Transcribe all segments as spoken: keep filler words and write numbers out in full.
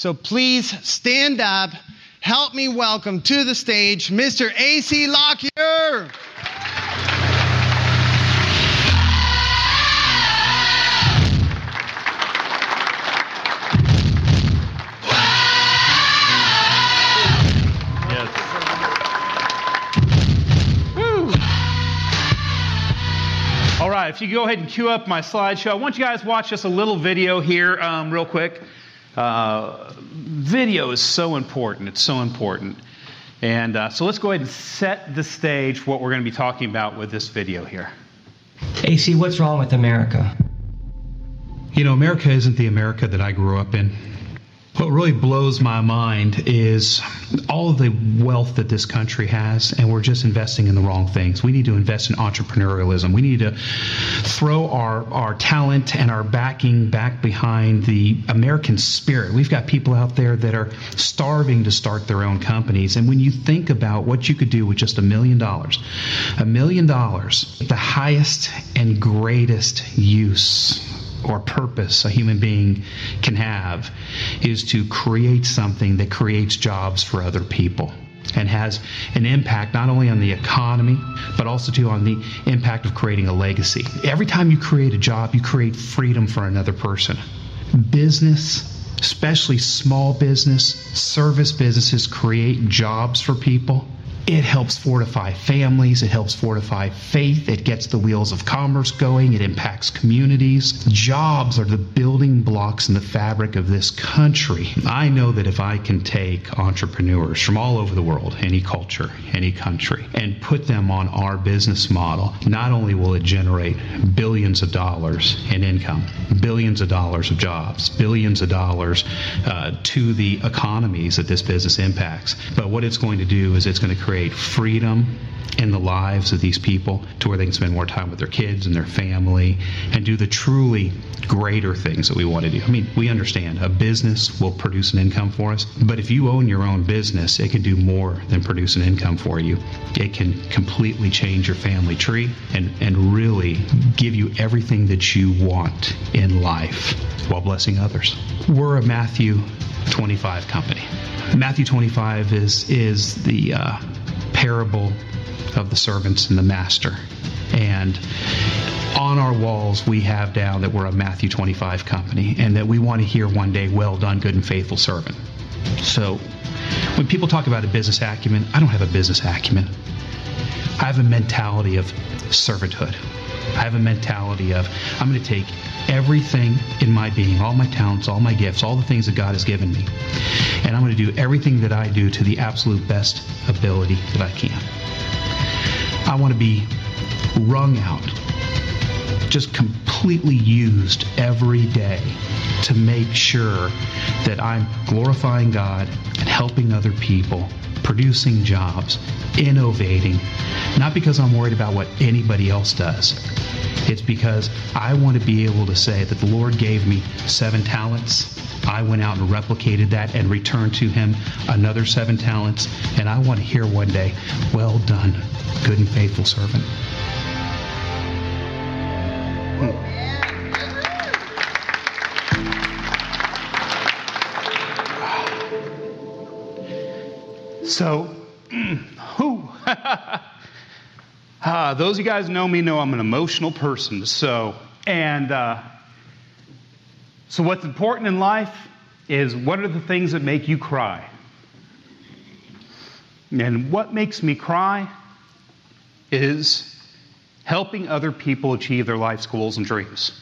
So please stand up. Help me welcome to the stage Mister A C Lockyer. All right, if you go ahead and cue up my slideshow, I want you guys to watch just a little video here um, real quick. Uh, video is so important. It's so important. And uh, so let's go ahead and set the stage for what we're going to be talking about with this video here. A C, what's wrong with America? You know, America isn't the America that I grew up in. What really blows my mind is all of the wealth that this country has, and we're just investing in the wrong things. We need to invest in entrepreneurialism. We need to throw our, our talent and our backing back behind the American spirit. We've got people out there that are starving to start their own companies. And when you think about what you could do with just a million dollars, a million dollars, the highest and greatest use or purpose a human being can have is to create something that creates jobs for other people and has an impact not only on the economy, but also too on the impact of creating a legacy. Every time you create a job, you create freedom for another person. Business, especially small business, service businesses create jobs for people. It helps fortify families. It helps fortify faith. It gets the wheels of commerce going. It impacts communities. Jobs are the building blocks in the fabric of this country. I know that if I can take entrepreneurs from all over the world, any culture, any country, and put them on our business model, not only will it generate billions of dollars in income, billions of dollars of jobs, billions of dollars uh, to the economies that this business impacts, but what it's going to do is it's going to create create freedom in the lives of these people to where they can spend more time with their kids and their family and do the truly greater things that we want to do. I mean, we understand a business will produce an income for us, but if you own your own business, it can do more than produce an income for you. It can completely change your family tree and, and really give you everything that you want in life while blessing others. We're a Matthew twenty-five company. Matthew twenty-five is is the uh, parable of the servants and the master. And on our walls, we have down that we're a Matthew twenty-five company and that we want to hear one day, well done, good and faithful servant. So when people talk about a business acumen, I don't have a business acumen. I have a mentality of servanthood. I have a mentality of I'm going to take everything in my being, all my talents, all my gifts, all the things that God has given me, and I'm going to do everything that I do to the absolute best ability that I can. I want to be wrung out, just completely used every day to make sure that I'm glorifying God and helping other people, producing jobs, innovating, not because I'm worried about what anybody else does. It's because I want to be able to say that the Lord gave me seven talents. I went out and replicated that and returned to Him another seven talents. And I want to hear one day, well done, good and faithful servant. So, who? uh, those of you guys who know me know I'm an emotional person. So, and uh, so what's important in life is what are the things that make you cry? And what makes me cry is helping other people achieve their life's goals and dreams.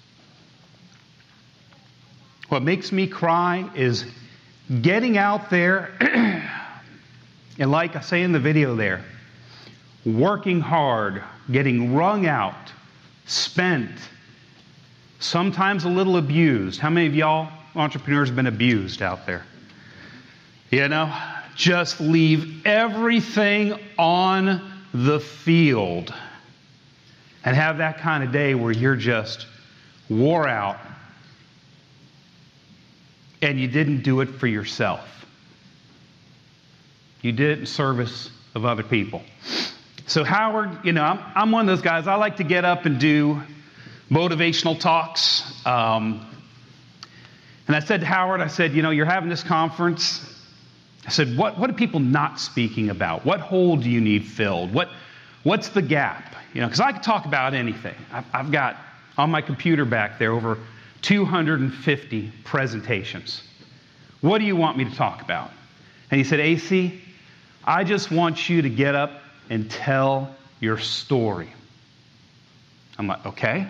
What makes me cry is getting out there and, like I say in the video there, working hard, getting wrung out, spent, sometimes a little abused. How many of y'all entrepreneurs have been abused out there? You know, just leave everything on the field and have that kind of day where you're just wore out and you didn't do it for yourself. You did it in service of other people. So Howard, you know, I'm, I'm one of those guys. I like to get up and do motivational talks. Um, And I said to Howard, I said, you know, you're having this conference. I said, what, what are people not speaking about? What hole do you need filled? What, what's the gap? You know, because I could talk about anything. I've, I've got on my computer back there over two hundred fifty presentations. What do you want me to talk about? And he said, A C, I just want you to get up and tell your story. I'm like, okay.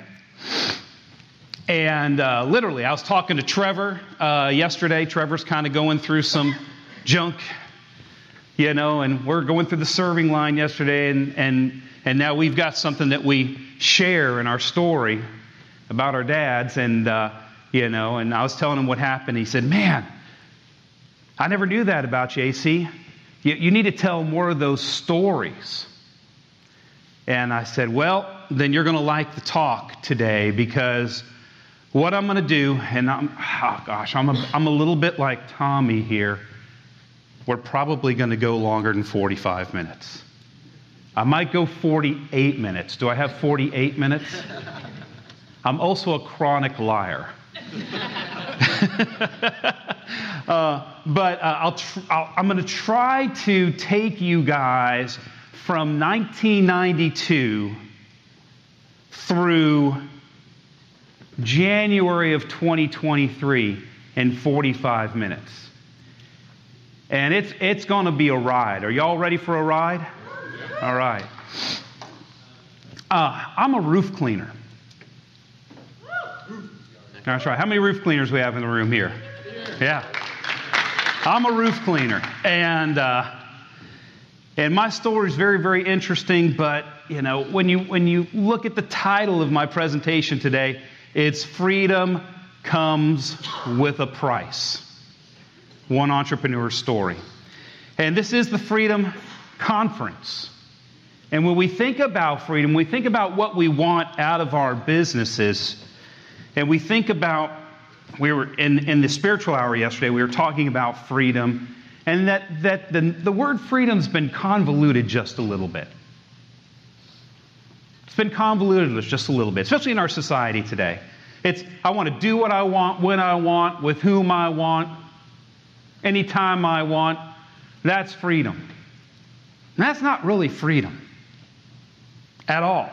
And uh, literally, I was talking to Trevor uh, yesterday. Trevor's kind of going through some junk, you know, and we're going through the serving line yesterday, and and and now we've got something that we share in our story about our dads, and uh, you know, and I was telling him what happened. He said, "Man, I never knew that about you, A C. You, you need to tell more of those stories." And I said, "Well, then you're going to like the talk today, because what I'm going to do," and I'm, oh gosh, I'm a, I'm a little bit like Tommy here. We're probably going to go longer than forty-five minutes. I might go forty-eight minutes. Do I have forty-eight minutes? I'm also a chronic liar. uh, but uh, I'll tr- I'll, I'm going to try to take you guys from nineteen ninety-two through January of twenty twenty-three in forty-five minutes. And it's it's going to be a ride. Are y'all ready for a ride? All right. Uh, I'm a roof cleaner. That's right. How many roof cleaners we have in the room here? Yeah. I'm a roof cleaner. And uh, and my story is very, very interesting. But, you know, when you when you look at the title of my presentation today, it's Freedom Comes with a Price. One entrepreneur's story. And this is the Freedom Conference. And when we think about freedom, we think about what we want out of our businesses. And we think about, we were in, in the spiritual hour yesterday, we were talking about freedom. And that, that the, the word freedom's been convoluted just a little bit. It's been convoluted just a little bit, especially in our society today. It's, I want to do what I want, when I want, with whom I want, anytime I want. That's freedom. And that's not really freedom at all.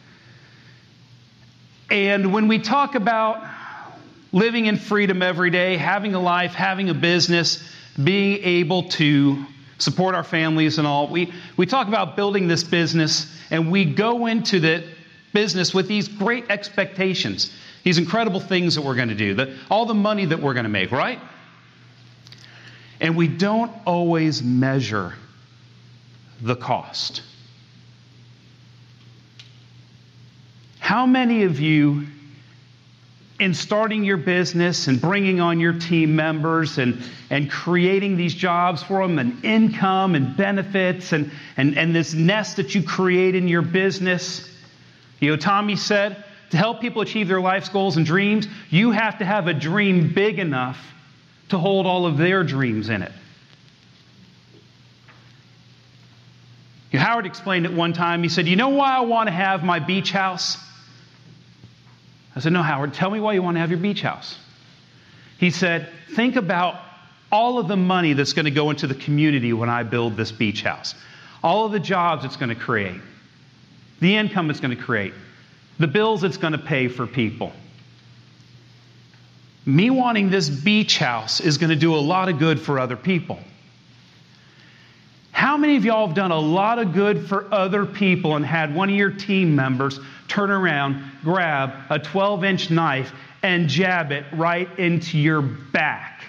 And when we talk about living in freedom every day, having a life, having a business, being able to support our families and all, we, we talk about building this business, and we go into the business with these great expectations, these incredible things that we're going to do, the, all the money that we're going to make, right? And we don't always measure the cost. How many of you, in starting your business and bringing on your team members and, and creating these jobs for them and income and benefits and, and, and this nest that you create in your business, you know, Tommy said, to help people achieve their life's goals and dreams, you have to have a dream big enough to hold all of their dreams in it. Howard explained it one time. He said, "You know why I want to have my beach house?" I said, "No, Howard, tell me why you want to have your beach house." He said, "Think about all of the money that's going to go into the community when I build this beach house. All of the jobs it's going to create. The income it's going to create. The bills it's going to pay for people. Me wanting this beach house is going to do a lot of good for other people." How many of y'all have done a lot of good for other people and had one of your team members turn around, grab a twelve-inch knife, and jab it right into your back?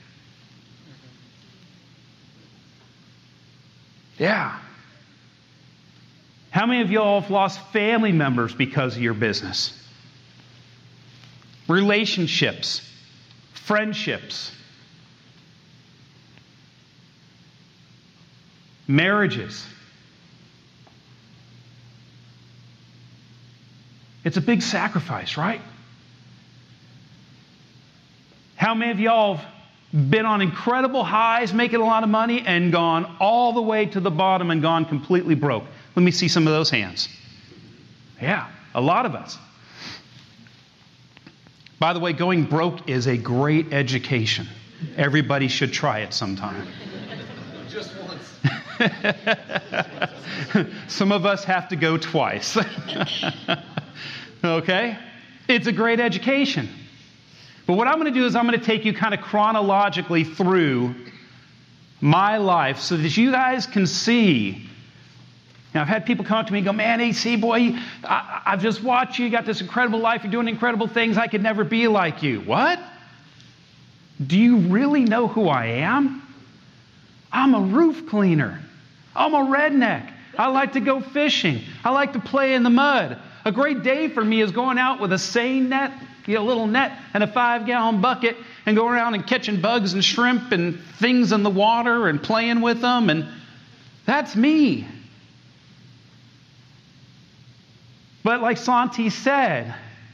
Yeah. How many of y'all have lost family members because of your business? Relationships, friendships, marriages. It's a big sacrifice, right? How many of y'all have been on incredible highs, making a lot of money, and gone all the way to the bottom and gone completely broke? Let me see some of those hands. Yeah, a lot of us. By the way, going broke is a great education. Everybody should try it sometime. Just once. Some of us have to go twice. Okay? It's a great education. But what I'm going to do is I'm going to take you kind of chronologically through my life so that you guys can see. Now, I've had people come up to me and go, man, A C, boy, I, I've just watched you. You got this incredible life. You're doing incredible things. I could never be like you. What? Do you really know who I am? I'm a roof cleaner. I'm a redneck. I like to go fishing. I like to play in the mud. A great day for me is going out with a seine net, you know, a little net and a five-gallon bucket and going around and catching bugs and shrimp and things in the water and playing with them. And that's me. But like Santi said,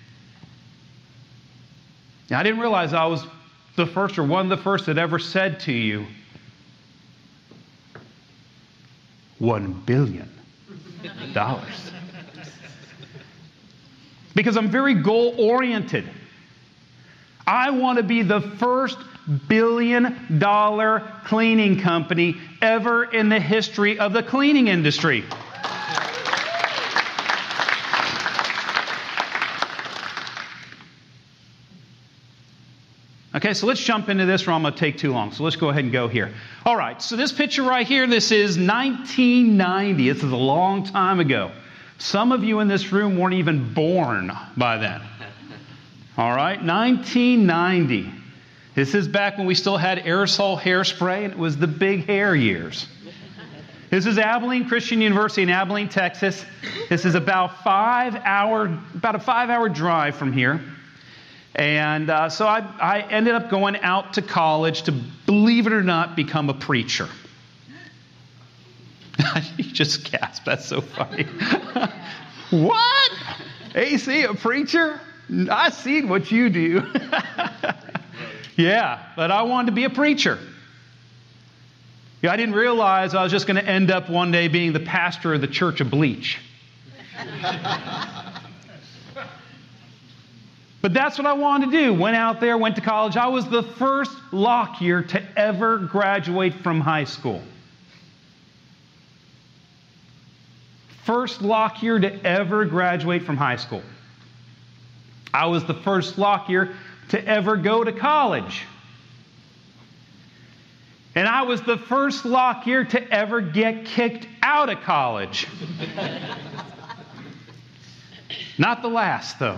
I didn't realize I was the first or one of the first that ever said to you, one billion dollars. Because I'm very goal-oriented. I want to be the first billion dollar cleaning company ever in the history of the cleaning industry. Okay, so let's jump into this or I'm going to take too long. So let's go ahead and go here. All right, so this picture right here, this is nineteen ninety. This is a long time ago. Some of you in this room weren't even born by then. All right, nineteen ninety. This is back when we still had aerosol hairspray and it was the big hair years. This is Abilene Christian University in Abilene, Texas. This is about five hour, about a five-hour drive from here. And uh, so I, I ended up going out to college to, believe it or not, become a preacher. You just gasped. That's so funny. What? A C, a preacher? I seen what you do. Yeah, but I wanted to be a preacher. Yeah, I didn't realize I was just going to end up one day being the pastor of the Church of Bleach. But that's what I wanted to do. Went out there, went to college. I was the first Lockyer to ever graduate from high school. First Lockyer to ever graduate from high school. I was the first Lockyer to ever go to college. And I was the first Lockyer to ever get kicked out of college. Not the last, though.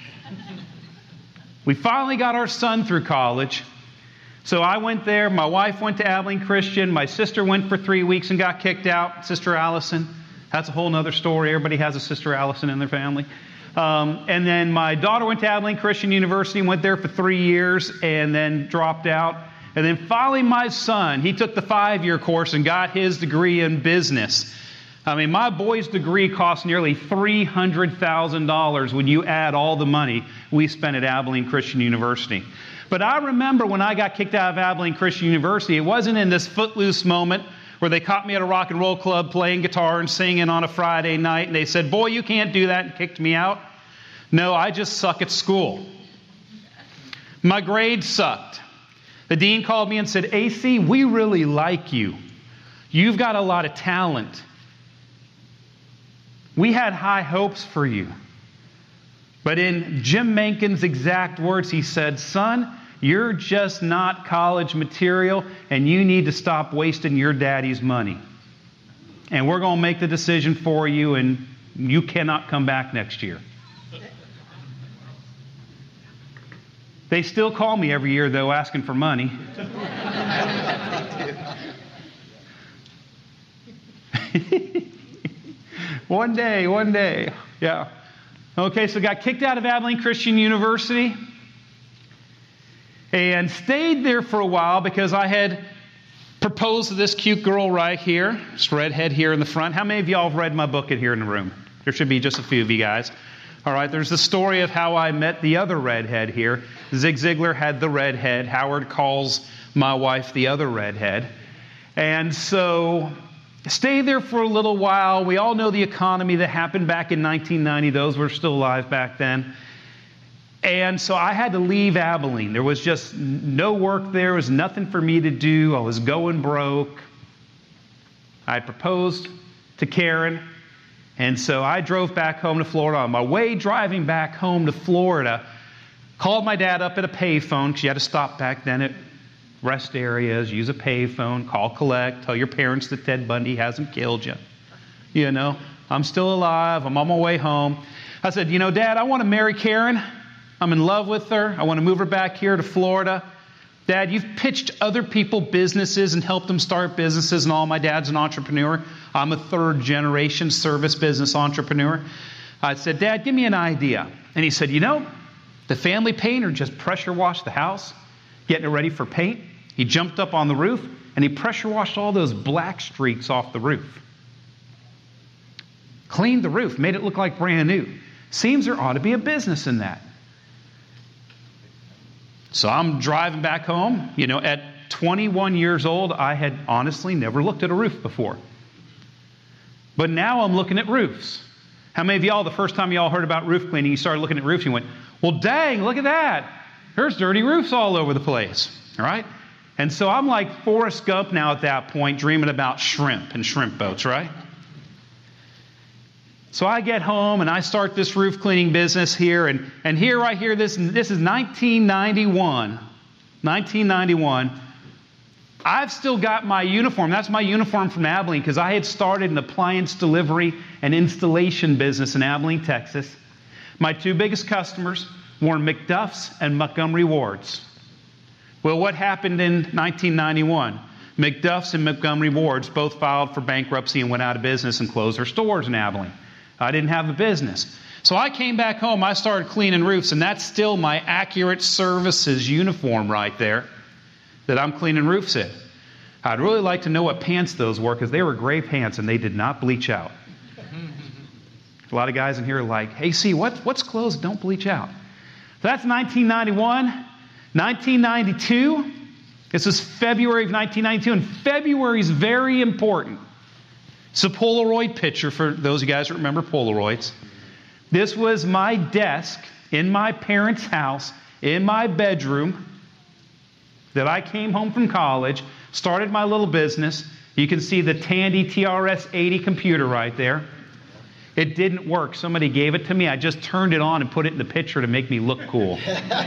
We finally got our son through college. So I went there. My wife went to Abilene Christian. My sister went for three weeks and got kicked out. Sister Allison. That's a whole other story. Everybody has a Sister Allison in their family. Um, and then my daughter went to Abilene Christian University, went there for three years, and then dropped out. And then finally my son, he took the five-year course and got his degree in business. I mean, my boy's degree cost nearly three hundred thousand dollars when you add all the money we spent at Abilene Christian University. But I remember when I got kicked out of Abilene Christian University, it wasn't in this footloose moment where they caught me at a rock and roll club playing guitar and singing on a Friday night, and they said, boy, you can't do that, and kicked me out. No, I just suck at school. My grades sucked. The dean called me and said, A C, we really like you. You've got a lot of talent. We had high hopes for you. But in Jim Menken's exact words, he said, son, you're just not college material, and you need to stop wasting your daddy's money. And we're going to make the decision for you, and you cannot come back next year. They still call me every year, though, asking for money. One day, one day. Yeah. Okay, so got kicked out of Abilene Christian University and stayed there for a while because I had proposed to this cute girl right here, this redhead here in the front. How many of y'all have read my book in here in the room? There should be just a few of you guys. All right, there's the story of how I met the other redhead here. Zig Ziglar had the redhead. Howard calls my wife the other redhead. And so stayed there for a little while. We all know the economy that happened back in nineteen ninety. Those were still alive back then. And so I had to leave Abilene. There was just no work there. There was nothing for me to do. I was going broke. I proposed to Karen. And so I drove back home to Florida. On my way driving back home to Florida, called my dad up at a payphone, because you had to stop back then at rest areas, use a payphone, call collect, tell your parents that Ted Bundy hasn't killed you. You know, I'm still alive. I'm on my way home. I said, you know, Dad, I want to marry Karen. I'm in love with her. I want to move her back here to Florida. Dad, you've pitched other people businesses and helped them start businesses and all. My dad's an entrepreneur. I'm a third generation service business entrepreneur. I said, Dad, give me an idea. And he said, you know, the family painter just pressure washed the house, getting it ready for paint. He jumped up on the roof and he pressure washed all those black streaks off the roof. Cleaned the roof, made it look like brand new. Seems there ought to be a business in that. So I'm driving back home. You know, at twenty-one years old, I had honestly never looked at a roof before. But now I'm looking at roofs. How many of y'all, the first time y'all heard about roof cleaning, you started looking at roofs, you went, well, dang, look at that. There's dirty roofs all over the place. All right? And so I'm like Forrest Gump now at that point, dreaming about shrimp and shrimp boats, right? So I get home and I start this roof cleaning business here. And, and here, right here, this, this is nineteen ninety-one. nineteen ninety-one. I've still got my uniform. That's my uniform from Abilene because I had started an appliance delivery and installation business in Abilene, Texas. My two biggest customers were McDuff's and Montgomery Ward's. Well, what happened in nineteen ninety-one? McDuff's and Montgomery Ward's both filed for bankruptcy and went out of business and closed their stores in Abilene. I didn't have a business. So I came back home, I started cleaning roofs, and that's still my Accurate Services uniform right there that I'm cleaning roofs in. I'd really like to know what pants those were because they were gray pants and they did not bleach out. A lot of guys in here are like, hey, see, what, what's clothes that don't bleach out? So that's nineteen ninety-one. nineteen ninety-two, this is February of nineteen ninety-two, and February is very important. It's a Polaroid picture for those of you guys that remember Polaroids. This was my desk in my parents' house, in my bedroom, that I came home from college, started my little business. You can see the Tandy T R S eighty computer right there. It didn't work. Somebody gave it to me. I just turned it on and put it in the picture to make me look cool.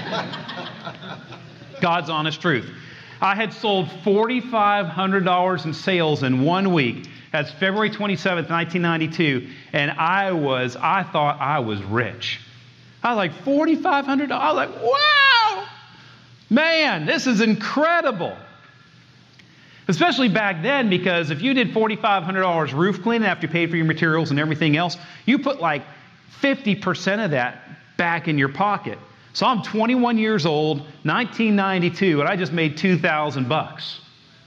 God's honest truth. I had sold four thousand five hundred dollars in sales in one week. That's February twenty-seventh, nineteen ninety-two. And I was, I thought I was rich. I was like, four thousand five hundred dollars? I was like, wow! Man, this is incredible. Especially back then, because if you did four thousand five hundred dollars roof cleaning after you paid for your materials and everything else, you put like fifty percent of that back in your pocket. So I'm twenty-one years old, nineteen ninety-two, and I just made two thousand bucks.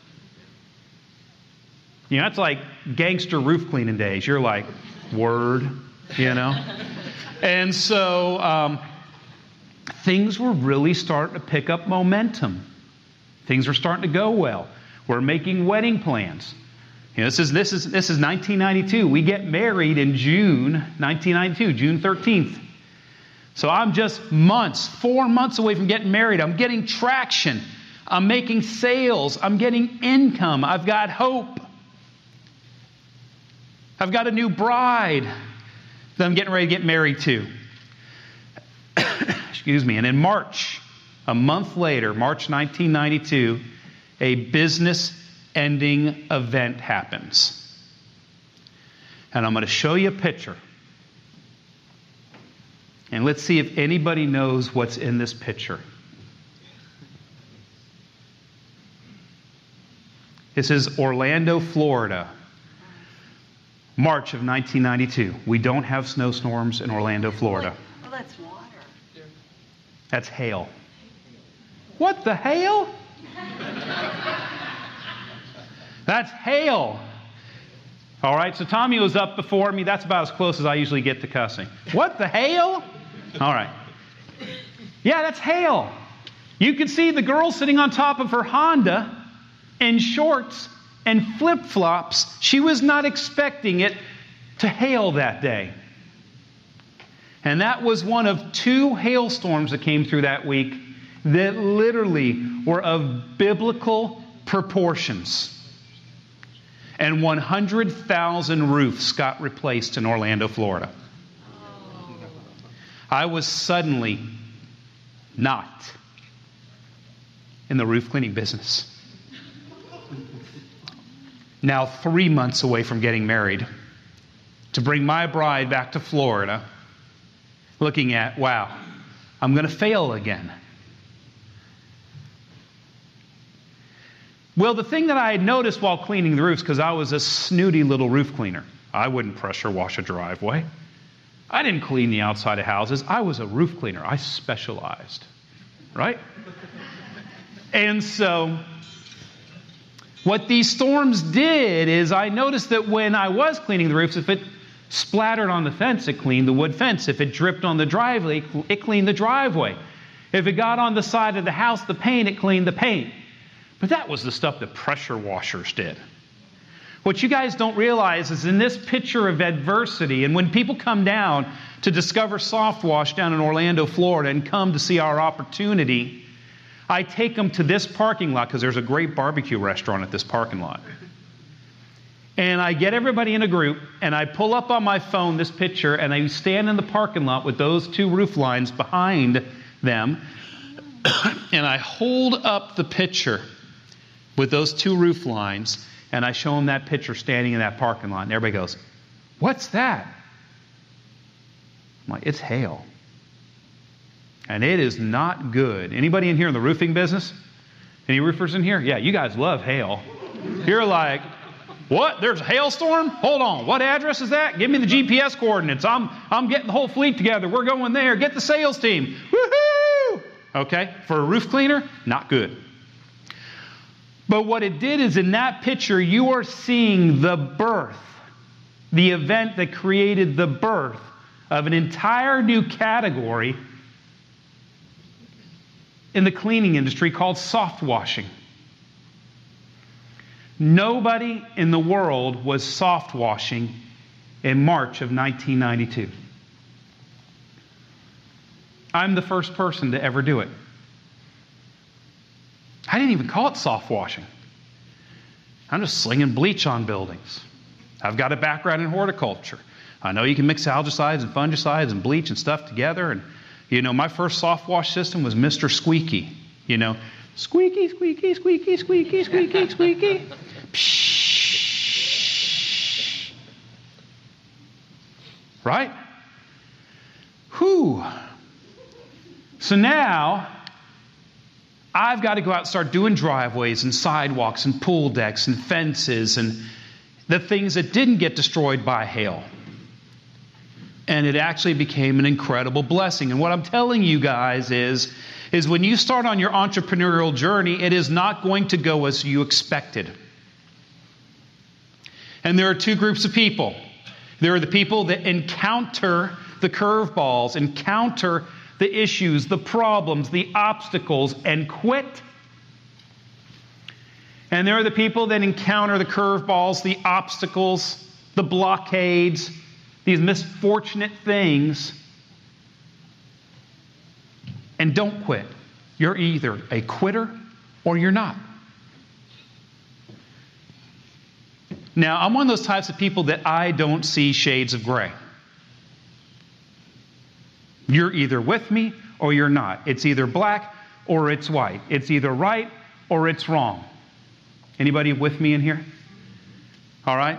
You know, that's like gangster roof cleaning days. You're like, word, you know? And so um, things were really starting to pick up momentum. Things were starting to go well. We're making wedding plans. You know, this is this is this is nineteen ninety-two. We get married in June nineteen ninety-two, June thirteenth. So I'm just months, four months away from getting married. I'm getting traction. I'm making sales. I'm getting income. I've got hope. I've got a new bride that I'm getting ready to get married to. Excuse me. And in March, a month later, March nineteen ninety-two, a business-ending event happens. And I'm going to show you a picture. And let's see if anybody knows what's in this picture. This is Orlando, Florida. March of nineteen ninety-two. We don't have snowstorms in Orlando, Florida. Well, that's water. That's hail. What the hail? That's hail. All right, so Tommy was up before me. That's about as close as I usually get to cussing. What the hail? All right. Yeah, that's hail. You could see the girl sitting on top of her Honda in shorts and flip-flops. She was not expecting it to hail that day. And that was one of two hailstorms that came through that week that literally were of biblical proportions. And one hundred thousand roofs got replaced in Orlando, Florida. I was suddenly not in the roof cleaning business. Now three months away from getting married, to bring my bride back to Florida, looking at, wow, I'm going to fail again. Well, the thing that I had noticed while cleaning the roofs, because I was a snooty little roof cleaner, I wouldn't pressure wash a driveway. I didn't clean the outside of houses. I was a roof cleaner. I specialized, right? And so what these storms did is I noticed that when I was cleaning the roofs, if it splattered on the fence, it cleaned the wood fence. If it dripped on the driveway, it cleaned the driveway. If it got on the side of the house, the paint, it cleaned the paint. But that was the stuff that pressure washers did. What you guys don't realize is in this picture of adversity, and when people come down to discover Soft Wash down in Orlando, Florida, and come to see our opportunity, I take them to this parking lot because there's a great barbecue restaurant at this parking lot. And I get everybody in a group, and I pull up on my phone this picture, and I stand in the parking lot with those two roof lines behind them, and I hold up the picture with those two roof lines, and I show them that picture standing in that parking lot, and everybody goes, "What's that?" I'm like, "It's hail. And it is not good." Anybody in here in the roofing business? Any roofers in here? Yeah, you guys love hail. You're like, "What? There's a hailstorm? Hold on. What address is that? Give me the G P S coordinates. I'm I'm getting the whole fleet together. We're going there. Get the sales team." Woohoo! Okay, for a roof cleaner, not good. But what it did is in that picture, you are seeing the birth, the event that created the birth of an entire new category in the cleaning industry called soft washing. Nobody in the world was soft washing in March of nineteen ninety-two. I'm the first person to ever do it. I didn't even call it soft washing. I'm just slinging bleach on buildings. I've got a background in horticulture. I know you can mix algicides and fungicides and bleach and stuff together. And, you know, my first soft wash system was Mister Squeaky. You know, squeaky, squeaky, squeaky, squeaky, squeaky, squeaky. Pshh. Right? Whew. So now I've got to go out and start doing driveways and sidewalks and pool decks and fences and the things that didn't get destroyed by hail. And it actually became an incredible blessing. And what I'm telling you guys is, is when you start on your entrepreneurial journey, it is not going to go as you expected. And there are two groups of people. There are the people that encounter the curveballs, encounter the issues, the problems, the obstacles, and quit. And there are the people that encounter the curveballs, the obstacles, the blockades, these misfortunate things, and don't quit. You're either a quitter or you're not. Now, I'm one of those types of people that I don't see shades of gray. You're either with me or you're not. It's either black or it's white. It's either right or it's wrong. Anybody with me in here? All right?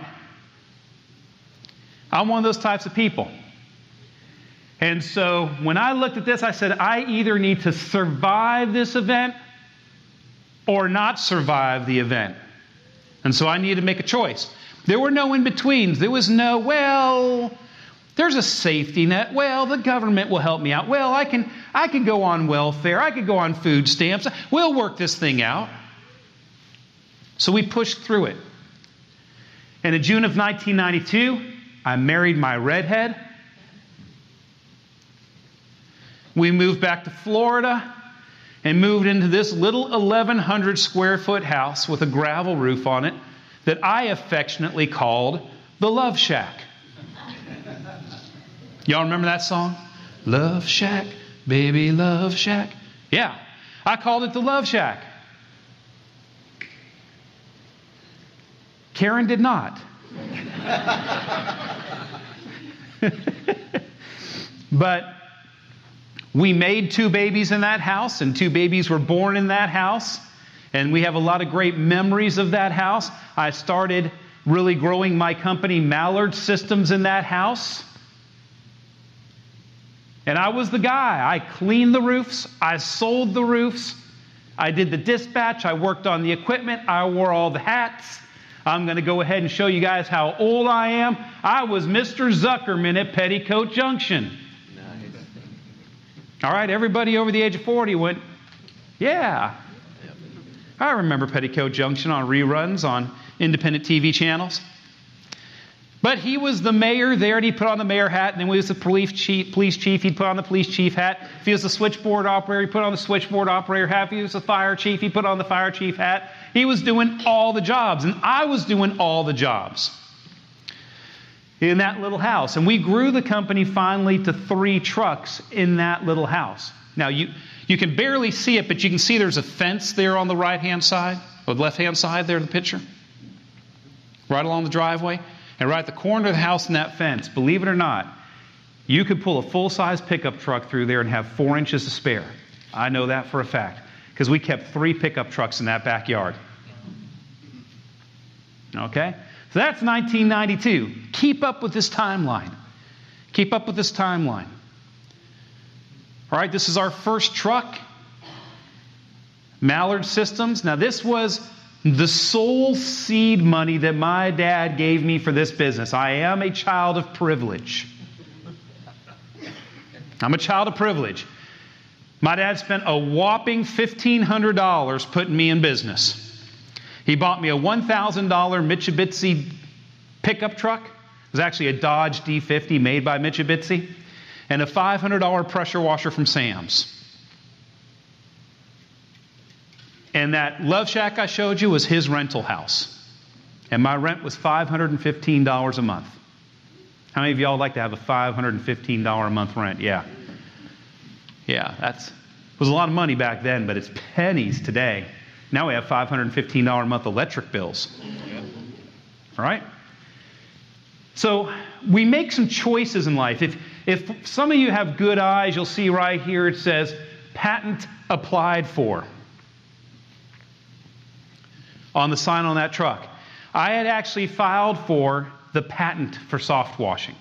I'm one of those types of people. And so when I looked at this, I said, I either need to survive this event or not survive the event. And so I needed to make a choice. There were no in-betweens. There was no, well, there's a safety net. Well, the government will help me out. Well, I can, I can go on welfare. I could go on food stamps. We'll work this thing out. So we pushed through it. And in June of nineteen ninety-two, I married my redhead. We moved back to Florida and moved into this little eleven hundred square foot house with a gravel roof on it that I affectionately called the Love Shack. Y'all remember that song? Love Shack, baby Love Shack. Yeah, I called it the Love Shack. Karen did not. But we made two babies in that house, and two babies were born in that house. And we have a lot of great memories of that house. I started really growing my company, Mallard Systems, in that house. And I was the guy. I cleaned the roofs. I sold the roofs. I did the dispatch. I worked on the equipment. I wore all the hats. I'm going to go ahead and show you guys how old I am. I was Mister Zuckerman at Petticoat Junction. Nice. All right, everybody over the age of forty went, yeah. I remember Petticoat Junction on reruns on independent T V channels. But he was the mayor there, and he put on the mayor hat. And then when he was the police chief, police chief, he'd put on the police chief hat. If he was the switchboard operator, he put on the switchboard operator hat. If he was the fire chief, he put on the fire chief hat. He was doing all the jobs, and I was doing all the jobs in that little house. And we grew the company finally to three trucks in that little house. Now, you, you can barely see it, but you can see there's a fence there on the right-hand side, or the left-hand side there in the picture, right along the driveway. And right at the corner of the house in that fence, believe it or not, you could pull a full-size pickup truck through there and have four inches to spare. I know that for a fact, because we kept three pickup trucks in that backyard. Okay? So that's nineteen ninety-two. Keep up with this timeline. Keep up with this timeline. All right, this is our first truck. Mallard Systems. Now, this was the sole seed money that my dad gave me for this business. I am a child of privilege. I'm a child of privilege. My dad spent a whopping fifteen hundred dollars putting me in business. He bought me a one thousand dollars Mitsubishi pickup truck. It was actually a Dodge D fifty made by Mitsubishi. And a five hundred dollars pressure washer from Sam's. And that Love Shack I showed you was his rental house. And my rent was five hundred fifteen dollars a month. How many of y'all would like to have a five hundred fifteen dollars a month rent? Yeah. Yeah, that's was a lot of money back then, but it's pennies today. Now we have five hundred fifteen dollars a month electric bills. All right? So we make some choices in life. If, if some of you have good eyes, you'll see right here it says, patent applied for, on the sign on that truck. I had actually filed for the patent for soft washing.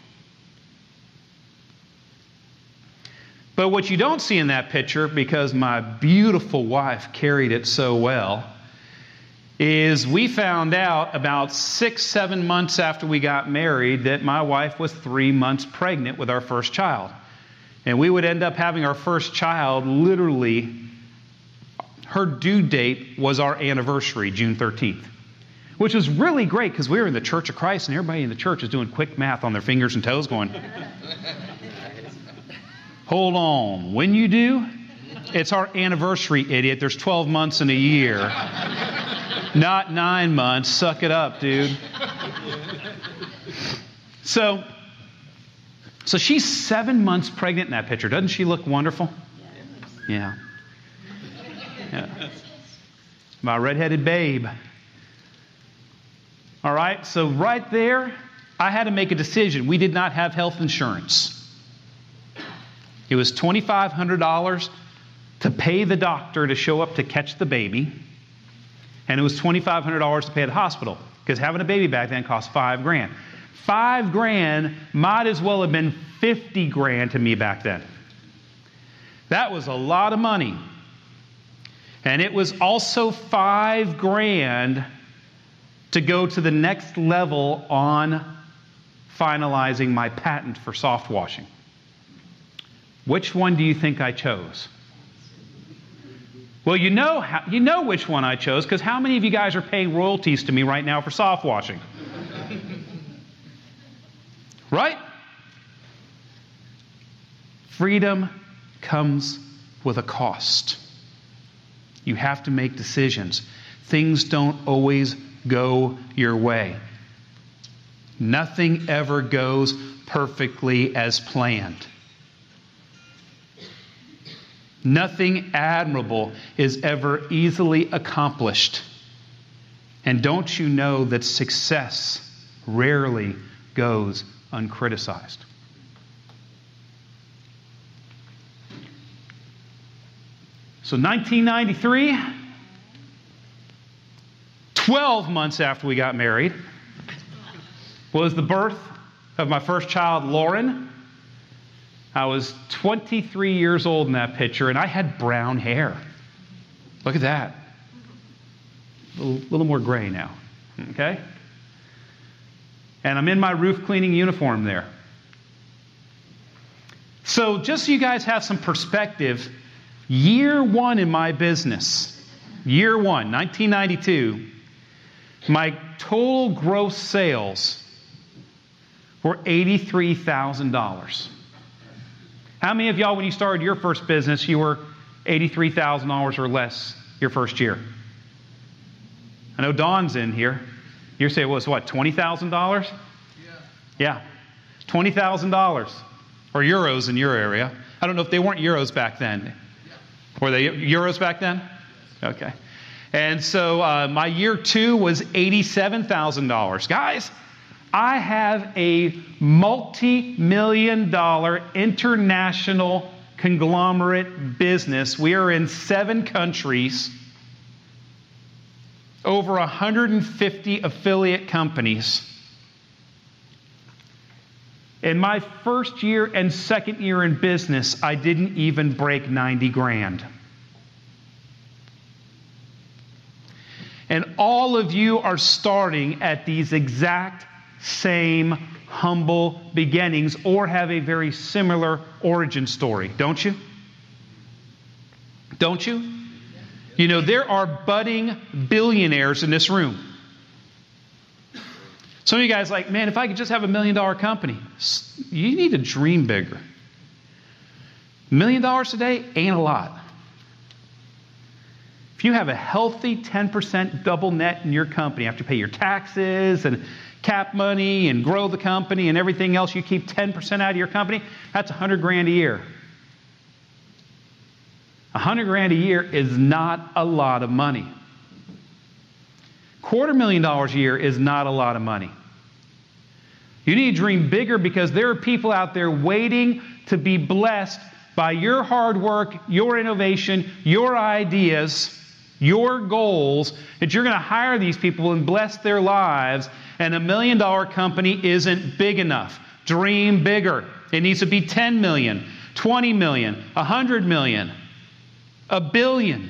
But what you don't see in that picture, because my beautiful wife carried it so well, is we found out about six, seven months after we got married that my wife was three months pregnant with our first child. And we would end up having our first child literally, her due date was our anniversary, June thirteenth. Which was really great because we were in the Church of Christ and everybody in the church is doing quick math on their fingers and toes going, hold on, when you do? It's our anniversary, idiot. There's twelve months in a year. Not nine months. Suck it up, dude. So, so she's seven months pregnant in that picture. Doesn't she look wonderful? Yeah. Yeah. My redheaded babe. All right, so right there, I had to make a decision. We did not have health insurance. It was twenty-five hundred dollars to pay the doctor to show up to catch the baby. And it was twenty-five hundred dollars to pay the hospital. Because having a baby back then cost five grand. Five grand might as well have been fifty grand to me back then. That was a lot of money. And it was also five grand to go to the next level on finalizing my patent for soft washing. Which one do you think I chose? Well, you know how, you know which one I chose, because how many of you guys are paying royalties to me right now for soft washing? Right? Freedom comes with a cost. You have to make decisions. Things don't always go your way. Nothing ever goes perfectly as planned. Nothing admirable is ever easily accomplished. And don't you know that success rarely goes uncriticized? So nineteen ninety-three, twelve months after we got married, was the birth of my first child, Lauren. I was twenty-three years old in that picture, and I had brown hair. Look at that. A little, little more gray now. Okay? And I'm in my roof cleaning uniform there. So just so you guys have some perspective, year one in my business, year one, nineteen ninety-two, my total gross sales were eighty-three thousand dollars. How many of y'all, when you started your first business, you were eighty-three thousand dollars or less your first year? I know Dawn's in here. Your say was what, twenty thousand dollars? Yeah. Yeah, twenty thousand dollars. Or euros in your area. I don't know if they weren't euros back then. Yeah. Were they euros back then? Yes. Okay. And so uh, my year two was eighty-seven thousand dollars. Guys, I have a multi-million dollar international conglomerate business. We are in seven countries, over one hundred fifty affiliate companies. In my first year and second year in business, I didn't even break ninety grand. And all of you are starting at these exact same humble beginnings or have a very similar origin story, don't you? Don't you? You know, there are budding billionaires in this room. Some of you guys are like, man, if I could just have a million dollar company. You need to dream bigger. A million dollars today ain't a lot. If you have a healthy ten percent double net in your company after you pay your taxes and cap money and grow the company and everything else, you keep ten percent out of your company, that's one hundred grand a year. one hundred grand a year is not a lot of money. Quarter million dollars a year is not a lot of money. You need to dream bigger because there are people out there waiting to be blessed by your hard work, your innovation, your ideas, your goals, that you're going to hire these people and bless their lives, and a million dollar company isn't big enough. Dream bigger. It needs to be ten million, twenty million, one hundred million, a billion.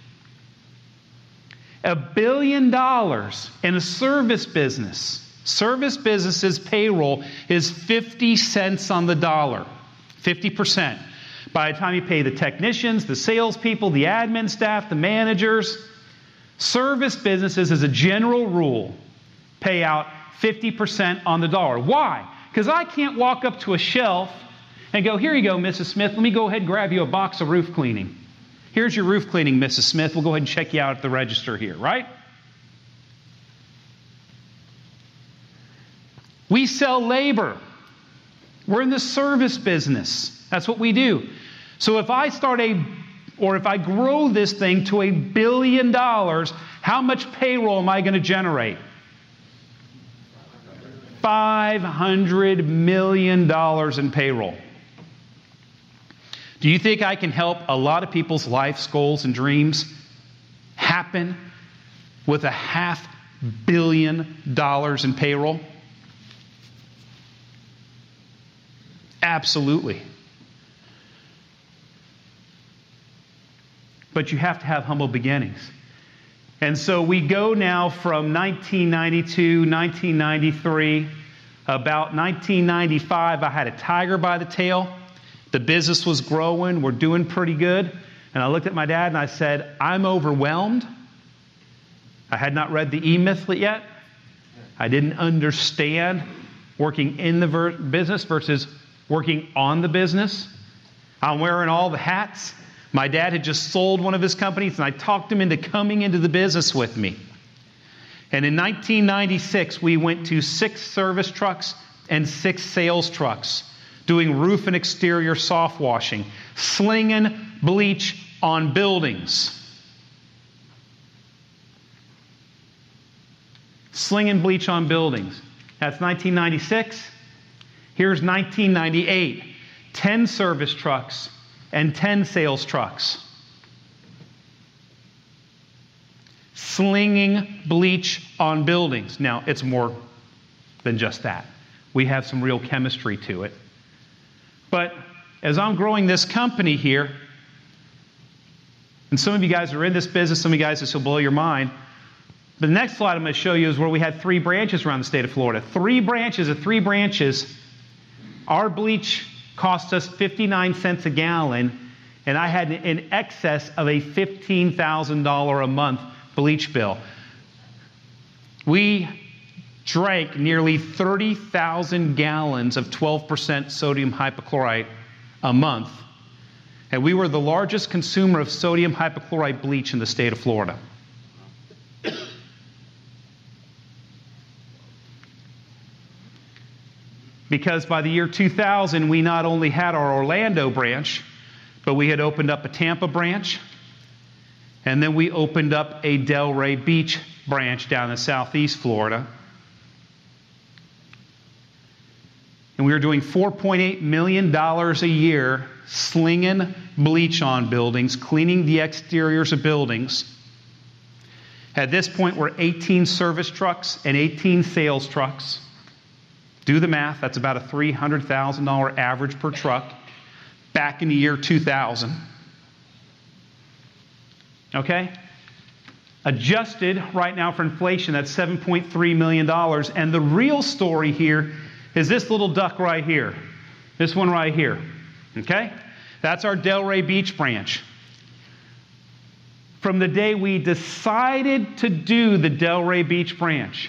A billion dollars in a service business. Service business's payroll is fifty cents on the dollar. fifty percent. By the time you pay the technicians, the salespeople, the admin staff, the managers, service businesses, as a general rule, pay out fifty percent on the dollar. Why? Because I can't walk up to a shelf and go, here you go, Missus Smith, let me go ahead and grab you a box of roof cleaning. Here's your roof cleaning, Missus Smith. We'll go ahead and check you out at the register here, right? We sell labor. We're in the service business. That's what we do. So if I start a, or if I grow this thing to a billion dollars, how much payroll am I going to generate? five hundred million dollars in payroll. Do you think I can help a lot of people's lives, goals, and dreams happen with a half billion dollars in payroll? Absolutely. But you have to have humble beginnings. And so we go now from nineteen ninety-two, nineteen ninety-three, about nineteen ninety-five, I had a tiger by the tail. The business was growing. We're doing pretty good. And I looked at my dad and I said, I'm overwhelmed. I had not read the E-Myth yet. I didn't understand working in the ver- business versus working on the business. I'm wearing all the hats. My dad had just sold one of his companies and I talked him into coming into the business with me. And in nineteen ninety-six, we went to six service trucks and six sales trucks, doing roof and exterior soft washing, slinging bleach on buildings. Slinging bleach on buildings. That's nineteen ninety-six. Here's nineteen ninety-eight. ten service trucks and ten sales trucks. Slinging bleach on buildings. Now, it's more than just that. We have some real chemistry to it. But as I'm growing this company here, and some of you guys are in this business, some of you guys, this will blow your mind. But the next slide I'm going to show you is where we had three branches around the state of Florida. Three branches of three branches. Our bleach cost us fifty-nine cents a gallon, and I had in excess of a fifteen thousand dollars a month bleach bill. We drank nearly thirty thousand gallons of twelve percent sodium hypochlorite a month, and we were the largest consumer of sodium hypochlorite bleach in the state of Florida. Because by the year two thousand, we not only had our Orlando branch, but we had opened up a Tampa branch, and then we opened up a Delray Beach branch down in southeast Florida. And we were doing four point eight million dollars a year slinging bleach on buildings, cleaning the exteriors of buildings. At this point, we're eighteen service trucks and eighteen sales trucks. Do the math, that's about a three hundred thousand dollars average per truck back in the year two thousand. Okay? Adjusted right now for inflation, that's seven point three million dollars. And the real story here is this little duck right here. This one right here. Okay? That's our Delray Beach branch. From the day we decided to do the Delray Beach branch,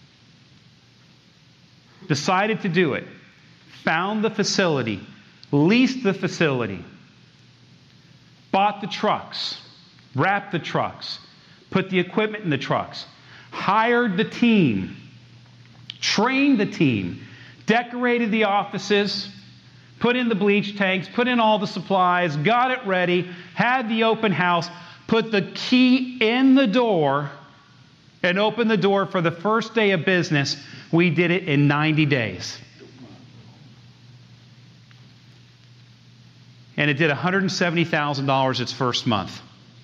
decided to do it, found the facility, leased the facility, bought the trucks, wrapped the trucks, put the equipment in the trucks, hired the team, trained the team, decorated the offices, put in the bleach tanks, put in all the supplies, got it ready, had the open house, put the key in the door, and opened the door for the first day of business. We did it in ninety days. And it did one hundred seventy thousand dollars its first month,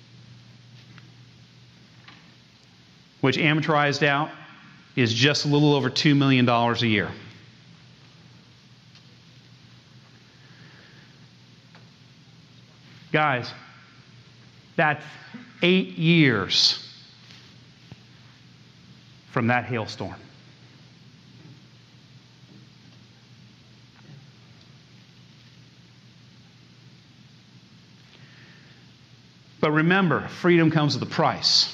which amortized out is just a little over two million dollars a year. Guys, that's eight years from that hailstorm. But remember, freedom comes with a price.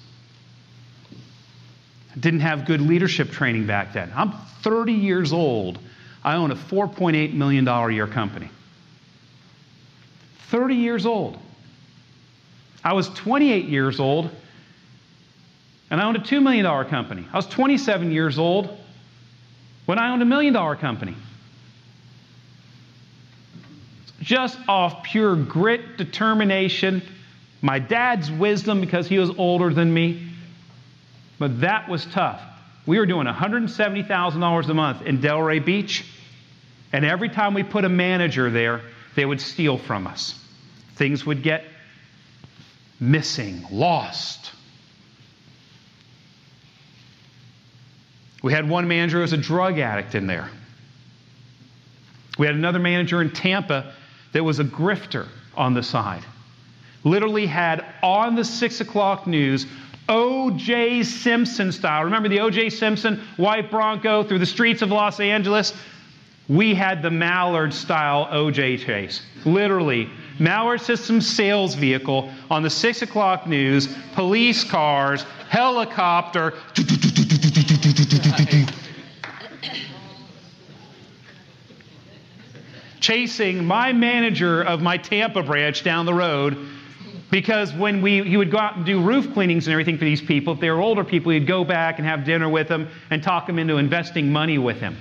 I didn't have good leadership training back then. I'm thirty years old. I own a four point eight million dollars a year company. thirty years old. I was twenty-eight years old, and I owned a two million dollars company. I was twenty-seven years old when I owned a million dollar company. Just off pure grit, determination, my dad's wisdom because he was older than me. But that was tough. We were doing one hundred seventy thousand dollars a month in Delray Beach, and every time we put a manager there, they would steal from us. Things would get missing, lost. We had one manager who was a drug addict in there. We had another manager in Tampa that was a grifter on the side. Literally had on the six o'clock news, O J Simpson style. Remember the O J Simpson white Bronco through the streets of Los Angeles? We had the Mallard style O J chase. Literally, Mallard Systems sales vehicle on the six o'clock news, police cars, helicopter. Chasing my manager of my Tampa branch down the road, because when we he would go out and do roof cleanings and everything for these people, if they were older people, he'd go back and have dinner with them and talk them into investing money with him.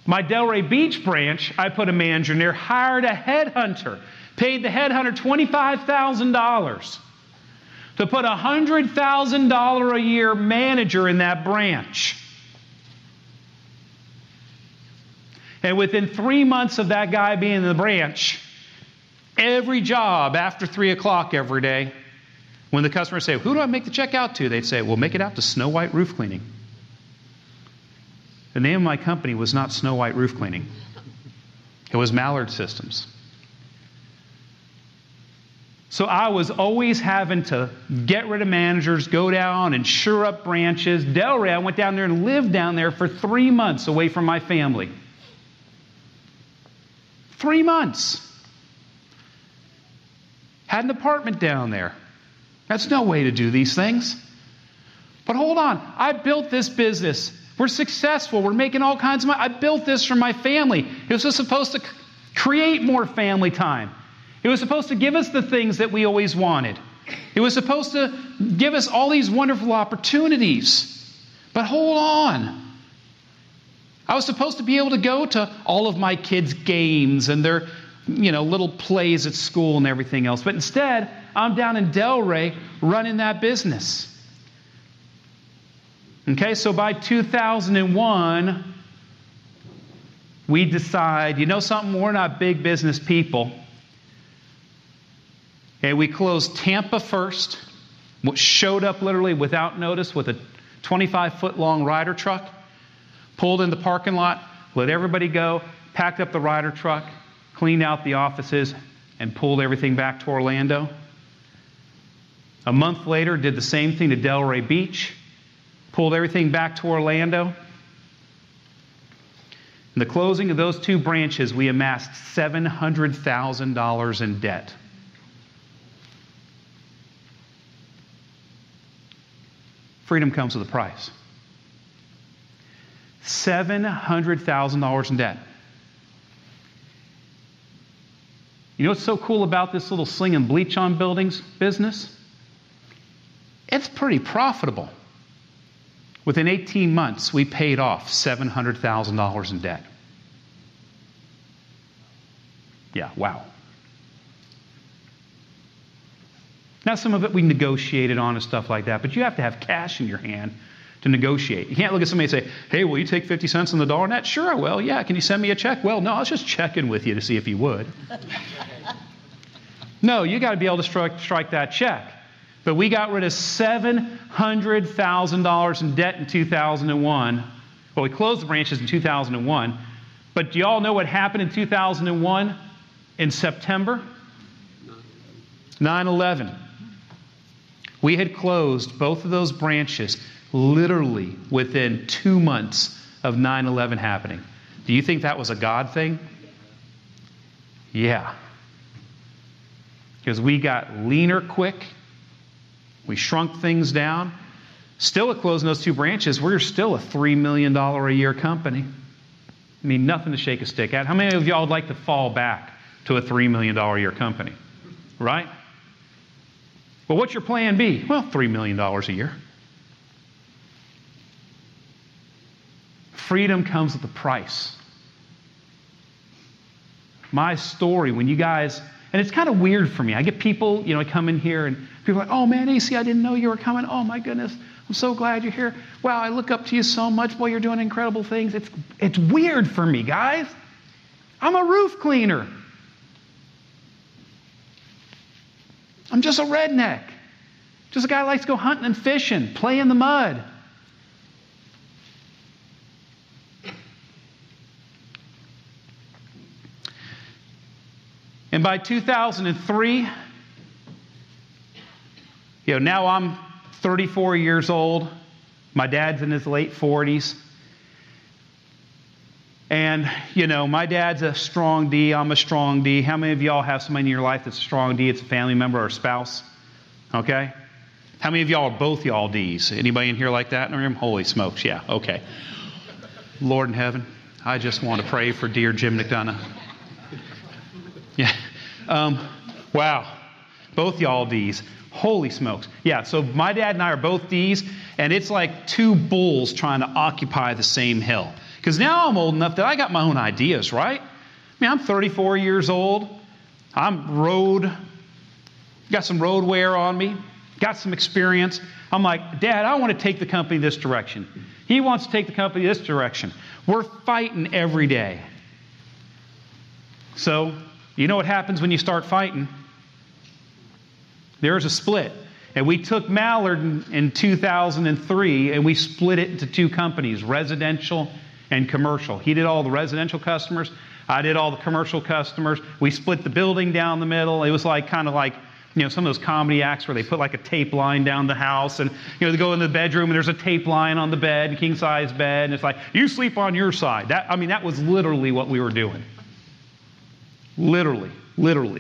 My Delray Beach branch, I put a manager in there, hired a headhunter, paid the headhunter twenty-five thousand dollars to put a one hundred thousand dollars a year manager in that branch. And within three months of that guy being in the branch, every job after three o'clock every day, when the customers say, who do I make the check out to? They'd say, well, make it out to Snow White Roof Cleaning. The name of my company was not Snow White Roof Cleaning. It was Mallard Systems. So I was always having to get rid of managers, go down and shore up branches. Delray, I went down there and lived down there for three months away from my family. Three months. Had an apartment down there. That's no way to do these things. But hold on. I built this business. We're successful. We're making all kinds of money. I built this for my family. It was just supposed to create more family time. It was supposed to give us the things that we always wanted. It was supposed to give us all these wonderful opportunities. But hold on. I was supposed to be able to go to all of my kids' games and their, you know, little plays at school and everything else. But instead, I'm down in Delray running that business. Okay, so by two thousand one, we decide, you know something, we're not big business people. And we closed Tampa first, which showed up literally without notice with a twenty-five foot long Ryder truck, pulled in the parking lot, let everybody go, packed up the Ryder truck, cleaned out the offices, and pulled everything back to Orlando. A month later, did the same thing to Delray Beach, pulled everything back to Orlando. In the closing of those two branches, we amassed seven hundred thousand dollars in debt. Freedom comes with a price. seven hundred thousand dollars in debt. You know what's so cool about this little sling and bleach on buildings business? It's pretty profitable. Within eighteen months, we paid off seven hundred thousand dollars in debt. Yeah, wow. Now, some of it we negotiated on and stuff like that, but you have to have cash in your hand to negotiate. You can't look at somebody and say, hey, will you take fifty cents on the dollar on that? Sure, I will. Yeah, can you send me a check? Well, no, I was just checking with you to see if you would. No, you got to be able to strike, strike that check. But we got rid of seven hundred thousand dollars in debt in two thousand one. Well, we closed the branches in two thousand one. But do you all know what happened in two thousand one in September? nine eleven. We had closed both of those branches literally within two months of nine eleven happening. Do you think that was a God thing? Yeah. Because we got leaner quick. We shrunk things down. Still at closing those two branches, we're still a three million dollars a year company. I mean, nothing to shake a stick at. How many of y'all would like to fall back to a three million dollars a year company? Right? Well, what's your plan B? Well, three million dollars a year. Freedom comes with a price. My story, when you guys, and it's kind of weird for me. I get people, you know, I come in here and people are like, oh man, A C, I didn't know you were coming. Oh my goodness, I'm so glad you're here. Wow, I look up to you so much. Boy, you're doing incredible things. It's, it's weird for me, guys. I'm a roof cleaner. I'm just a redneck. Just a guy who likes to go hunting and fishing, play in the mud. And by two thousand three, you know, now I'm thirty-four years old. My dad's in his late forties. And, you know, my dad's a strong D. I'm a strong D. How many of y'all have somebody in your life that's a strong D? It's a family member or a spouse. Okay? How many of y'all are both y'all D's? Anybody in here like that in the room? Holy smokes, yeah, okay. Lord in heaven, I just want to pray for dear Jim McDonough. Yeah. Um, wow. Both y'all D's. Holy smokes. Yeah, so my dad and I are both D's, and it's like two bulls trying to occupy the same hill. Because now I'm old enough that I got my own ideas, right? I mean, I'm thirty-four years old. I'm road, got some road wear on me, got some experience. I'm like, Dad, I want to take the company this direction. He wants to take the company this direction. We're fighting every day. So, you know what happens when you start fighting? There's a split. And we took Mallard in, in two thousand three and we split it into two companies, residential and commercial. He did all the residential customers. I did all the commercial customers. We split the building down the middle. It was like kind of like, you know, some of those comedy acts where they put like a tape line down the house and, you know, they go in the bedroom and there's a tape line on the bed, king size bed, and it's like, you sleep on your side. That, I mean, that was literally what we were doing. Literally, literally.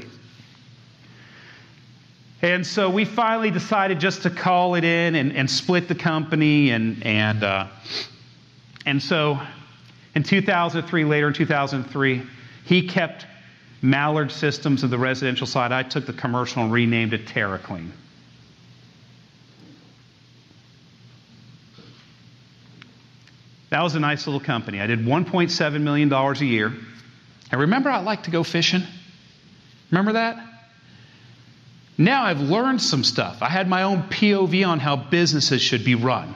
And so we finally decided just to call it in and, and split the company. And and uh, and so in two thousand three, later in two thousand three, he kept Mallard Systems of the residential side. I took the commercial and renamed it TerraClean. That was a nice little company. I did one point seven million dollars a year. And remember, I like to go fishing? Remember that? Now I've learned some stuff. I had my own P O V on how businesses should be run.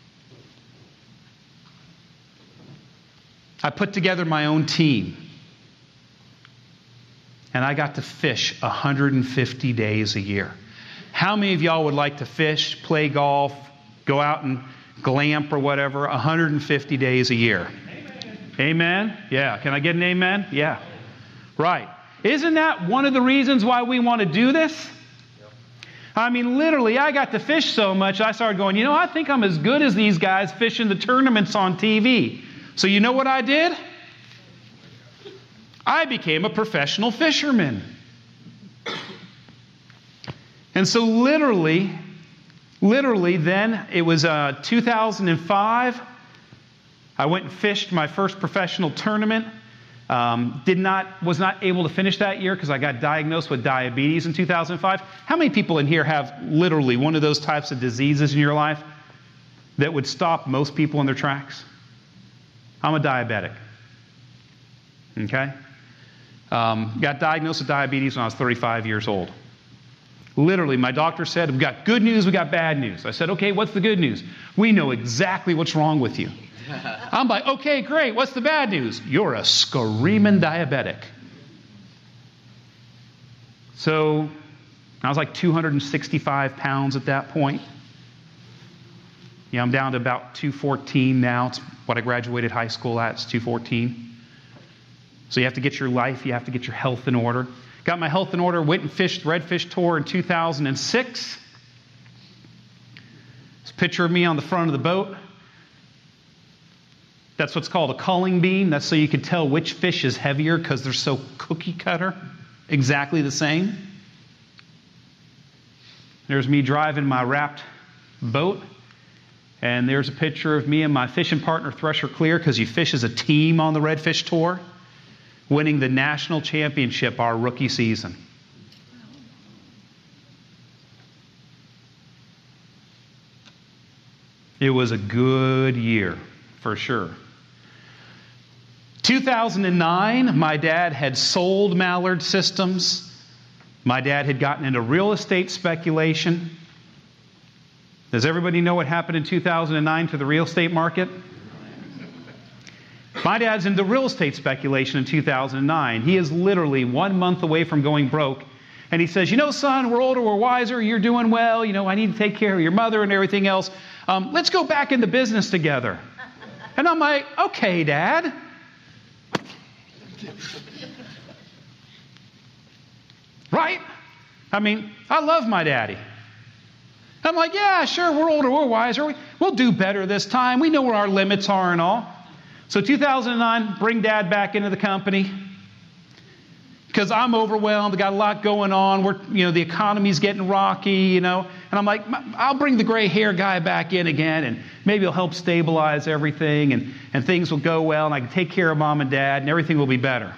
I put together my own team. And I got to fish one hundred fifty days a year. How many of y'all would like to fish, play golf, go out and glamp or whatever, one hundred fifty days a year? Amen. Amen? Yeah. Can I get an amen? Yeah. Right. Isn't that one of the reasons why we want to do this? I mean, literally, I got to fish so much, I started going, you know, I think I'm as good as these guys fishing the tournaments on T V. So you know what I did? I became a professional fisherman. And so literally, literally then, it was uh, two thousand five, I went and fished my first professional tournament. Um, did not, was not able to finish that year because I got diagnosed with diabetes in two thousand five. How many people in here have literally one of those types of diseases in your life that would stop most people in their tracks? I'm a diabetic. Okay? Um, got diagnosed with diabetes when I was thirty-five years old. Literally, my doctor said, we've got good news, we got bad news. I said, okay, what's the good news? We know exactly what's wrong with you. I'm like, okay, great. What's the bad news? You're a screaming diabetic. So I was like two hundred sixty-five pounds at that point. Yeah, I'm down to about two fourteen now. It's what I graduated high school at. It's two fourteen. So you have to get your life, you have to get your health in order. Got my health in order, went and fished Redfish Tour in two thousand six. This picture of me on the front of the boat. That's what's called a culling beam. That's so you can tell which fish is heavier because they're so cookie cutter. Exactly the same. There's me driving my wrapped boat. And there's a picture of me and my fishing partner, Thresher Clear, because you fish as a team on the Redfish Tour, winning the national championship our rookie season. It was a good year, for sure. two thousand nine, my dad had sold Mallard Systems. My dad had gotten into real estate speculation. Does everybody know what happened in two thousand nine to the real estate market? My dad's into real estate speculation in two thousand nine. He is literally one month away from going broke. And he says, you know, son, we're older, we're wiser, you're doing well, you know, I need to take care of your mother and everything else. Um, let's go back into business together. And I'm like, okay, Dad. Right? I mean, I love my daddy. I'm like, yeah, sure, we're older, we're wiser. We'll do better this time. We know where our limits are and all. So two thousand nine, bring Dad back into the company. Because I'm overwhelmed, got a lot going on. We're, you know, the economy's getting rocky, you know. And I'm like, I'll bring the gray hair guy back in again, and maybe he'll help stabilize everything, and, and things will go well, and I can take care of Mom and Dad, and everything will be better.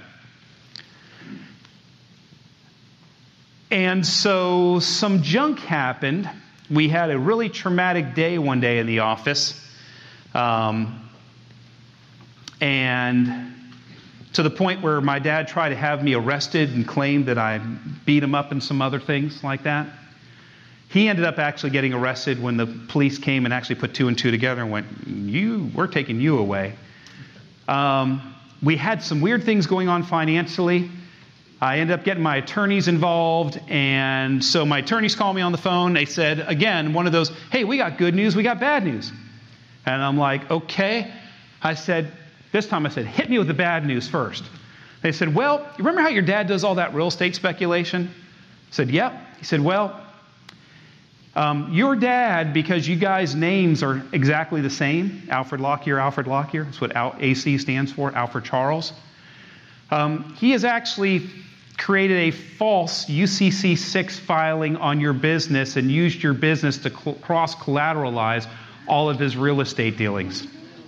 And so some junk happened. We had a really traumatic day one day in the office. Um, And to the point where my dad tried to have me arrested and claimed that I beat him up and some other things like that. He ended up actually getting arrested when the police came and actually put two and two together and went, "You, we're taking you away." Um, we had some weird things going on financially. I ended up getting my attorneys involved, and so my attorneys called me on the phone. They said, again, one of those, "Hey, we got good news, we got bad news." And I'm like, okay. I said, this time I said, "Hit me with the bad news first." They said, "Well, you remember how your dad does all that real estate speculation?" I said, "Yep." He said, "Well, um, your dad, because you guys' names are exactly the same, Alfred Lockyer, Alfred Lockyer, that's what A C stands for, Alfred Charles. Um, he has actually created a false U C C six filing on your business and used your business to cl- cross-collateralize all of his real estate dealings.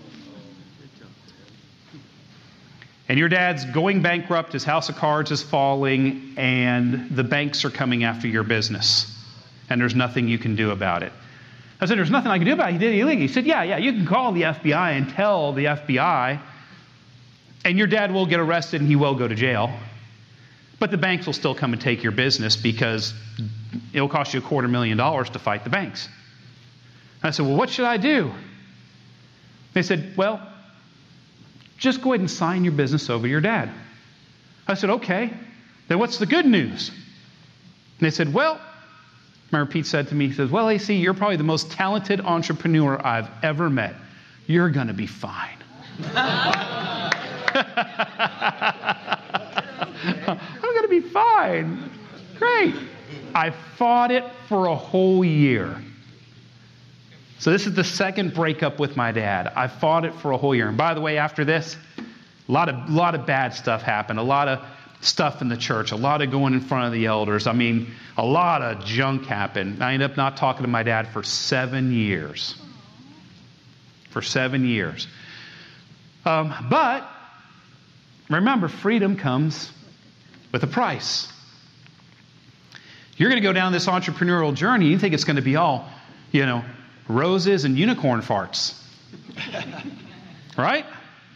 And your dad's going bankrupt, his house of cards is falling, and the banks are coming after your business. And there's nothing you can do about it." I said, "There's nothing I can do about it. He did it illegally." He said, yeah, yeah, you can call the F B I and tell the F B I, and your dad will get arrested and he will go to jail. But the banks will still come and take your business because it'll cost you a quarter million dollars to fight the banks. I said, "Well, what should I do?" They said, "Well, just go ahead and sign your business over to your dad." I said, "Okay, then what's the good news?" And they said, "Well," remember Pete said to me, he says, "Well, A C, you're probably the most talented entrepreneur I've ever met. You're going to be fine." I'm going to be fine. Great. I fought it for a whole year. So this is the second breakup with my dad. I fought it for a whole year. And by the way, after this, a lot of, lot of bad stuff happened. A lot of stuff in the church. A lot of going in front of the elders. I mean, a lot of junk happened. I ended up not talking to my dad for seven years. For seven years. Um, but remember, freedom comes with a price. You're going to go down this entrepreneurial journey. You think it's going to be all, you know, roses and unicorn farts. Right?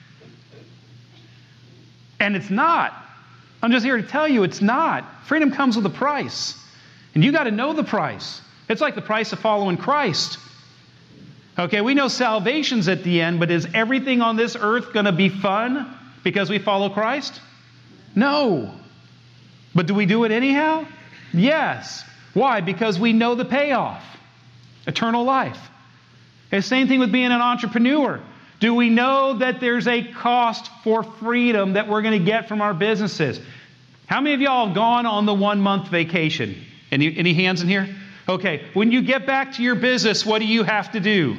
And it's not. I'm just here to tell you it's not. Freedom comes with a price. And you got to know the price. It's like the price of following Christ. Okay, we know salvation's at the end, but is everything on this earth going to be fun because we follow Christ? No. But do we do it anyhow? Yes. Why? Because we know the payoff. Eternal life. The same thing with being an entrepreneur. Do we know that there's a cost for freedom that we're going to get from our businesses? How many of y'all have gone on the one-month vacation? Any, any hands in here? Okay. When you get back to your business, what do you have to do?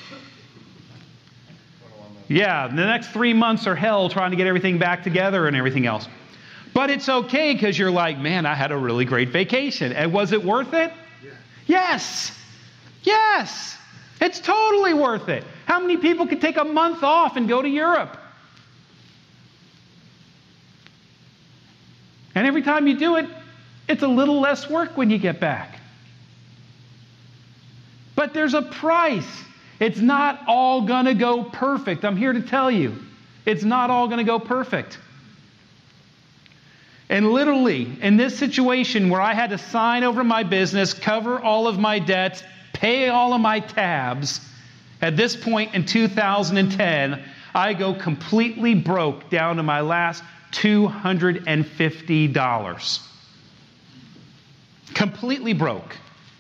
Yeah, the next three months are hell trying to get everything back together and everything else. But it's okay because you're like, man, I had a really great vacation. And was it worth it? Yeah. Yes. Yes. It's totally worth it. How many people could take a month off and go to Europe? And every time you do it, it's a little less work when you get back. But there's a price. It's not all going to go perfect. I'm here to tell you. It's not all going to go perfect. And literally, in this situation where I had to sign over my business, cover all of my debts, pay all of my tabs, at this point in two thousand ten, I go completely broke down to my last two hundred fifty dollars. Completely broke.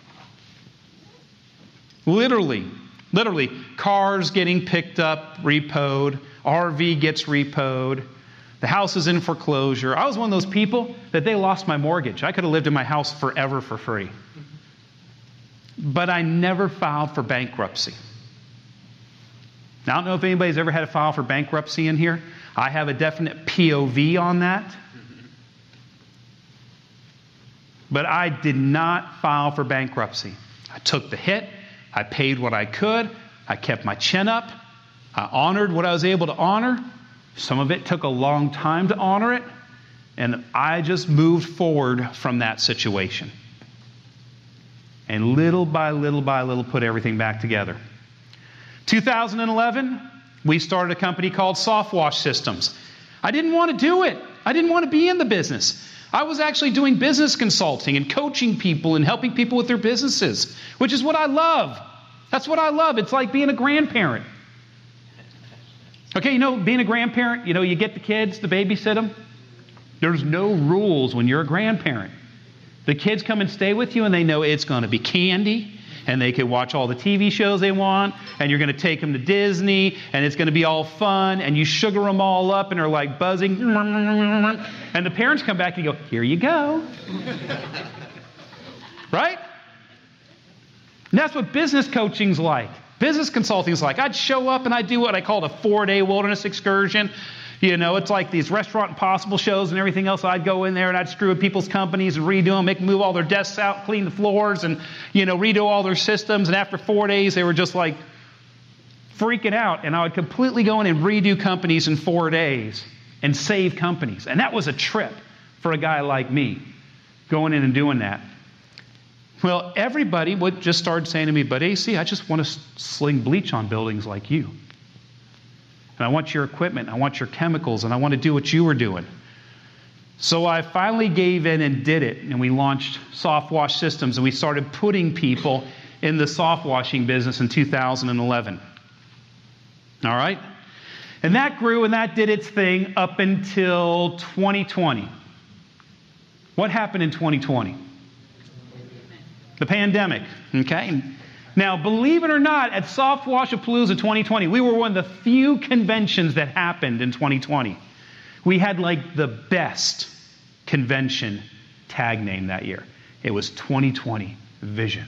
Literally, literally, cars getting picked up, repoed, R V gets repoed, the house is in foreclosure. I was one of those people that they lost my mortgage. I could have lived in my house forever for free. But I never filed for bankruptcy. Now, I don't know if anybody's ever had to file for bankruptcy in here. I have a definite P O V on that. But I did not file for bankruptcy. I took the hit. I paid what I could. I kept my chin up. I honored what I was able to honor. Some of it took a long time to honor it. And I just moved forward from that situation. And little by little by little put everything back together. two thousand eleven, We started a company called Softwash Systems. I didn't want to do it. I didn't want to be in the business. I was actually doing business consulting and coaching people and helping people with their businesses, which is what I love. That's what I love. It's like being a grandparent. Okay, you know, being a grandparent, you know, you get the kids to babysit them. There's no rules when you're a grandparent. The kids come and stay with you and they know it's going to be candy and they can watch all the T V shows they want and you're going to take them to Disney and it's going to be all fun and you sugar them all up and they're like buzzing. And the parents come back and go, here you go. Right? And that's what business coaching's like. Business consulting's like. I'd show up and I'd do what I called a four-day wilderness excursion. You know, it's like these Restaurant Impossible shows and everything else. I'd go in there and I'd screw with people's companies and redo them, make them move all their desks out, clean the floors, and, you know, redo all their systems. And after four days, they were just like freaking out. And I would completely go in and redo companies in four days and save companies. And that was a trip for a guy like me, going in and doing that. Well, everybody would just start saying to me, but A C, I just want to sling bleach on buildings like you. And I want your equipment, I want your chemicals, and I want to do what you were doing. So I finally gave in and did it, and we launched Softwash Systems, and we started putting people in the soft washing business in two thousand eleven. All right? And that grew and that did its thing up until twenty twenty. What happened in twenty twenty? The pandemic, okay? Now, believe it or not, at Softwashapalooza twenty twenty, we were one of the few conventions that happened in twenty twenty. We had like the best convention tag name that year. It was twenty twenty Vision.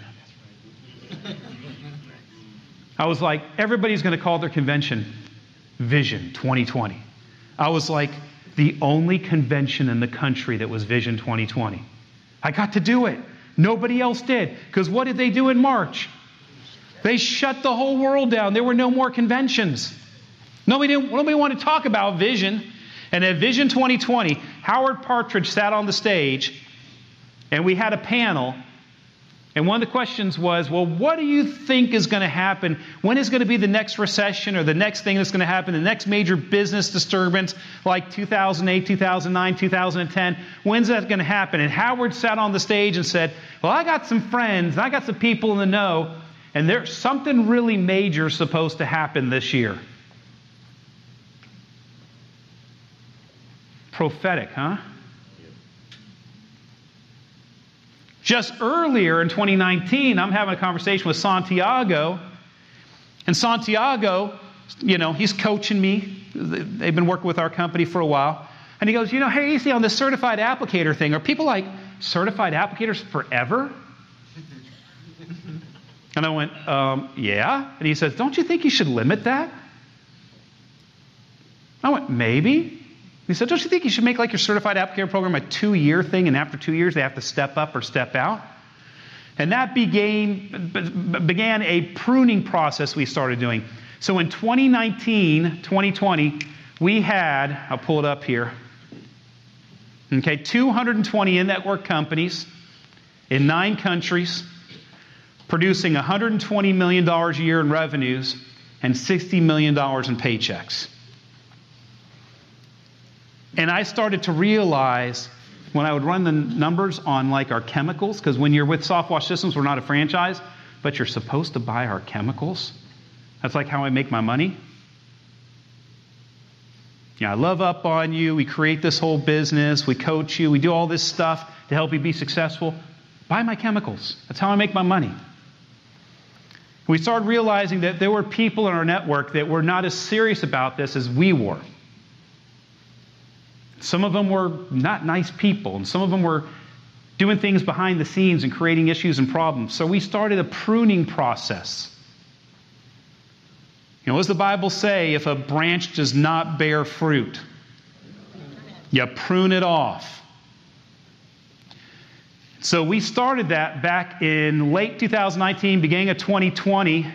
I was like, everybody's going to call their convention Vision twenty twenty. I was like the only convention in the country that was Vision twenty twenty. I got to do it. Nobody else did. Because what did they do in March? They shut the whole world down. There were no more conventions. Nobody, didn't, nobody wanted to talk about Vision. And at Vision twenty twenty, Howard Partridge sat on the stage and we had a panel. And one of the questions was, well, what do you think is going to happen? When is going to be the next recession or the next thing that's going to happen, the next major business disturbance like two thousand eight, two thousand nine, two thousand ten? When's that going to happen? And Howard sat on the stage and said, well, I got some friends, I got some people in the know, and there's something really major supposed to happen this year. Prophetic, huh? Just earlier in twenty nineteen, I'm having a conversation with Santiago. And Santiago, you know, he's coaching me. They've been working with our company for a while. And he goes, you know, hey, you see on this certified applicator thing, are people like certified applicators forever? And I went, um, yeah. And he says, don't you think you should limit that? I went, maybe. He said, don't you think you should make like your certified applicator program a two-year thing, and after two years they have to step up or step out? And that began, began a pruning process we started doing. So in twenty nineteen, twenty twenty, we had, I'll pull it up here, okay, two hundred twenty in-network companies in nine countries, producing one hundred twenty million dollars a year in revenues and sixty million dollars in paychecks. And I started to realize when I would run the numbers on like our chemicals, because when you're with Softwash Systems, we're not a franchise, but you're supposed to buy our chemicals. That's like how I make my money. Yeah, I love Up On You. We create this whole business. We coach you. We do all this stuff to help you be successful. Buy my chemicals. That's how I make my money. We started realizing that there were people in our network that were not as serious about this as we were. Some of them were not nice people, and some of them were doing things behind the scenes and creating issues and problems. So we started a pruning process. You know, what does the Bible say? If a branch does not bear fruit, you prune it off. So we started that back in late two thousand nineteen, beginning of twenty twenty.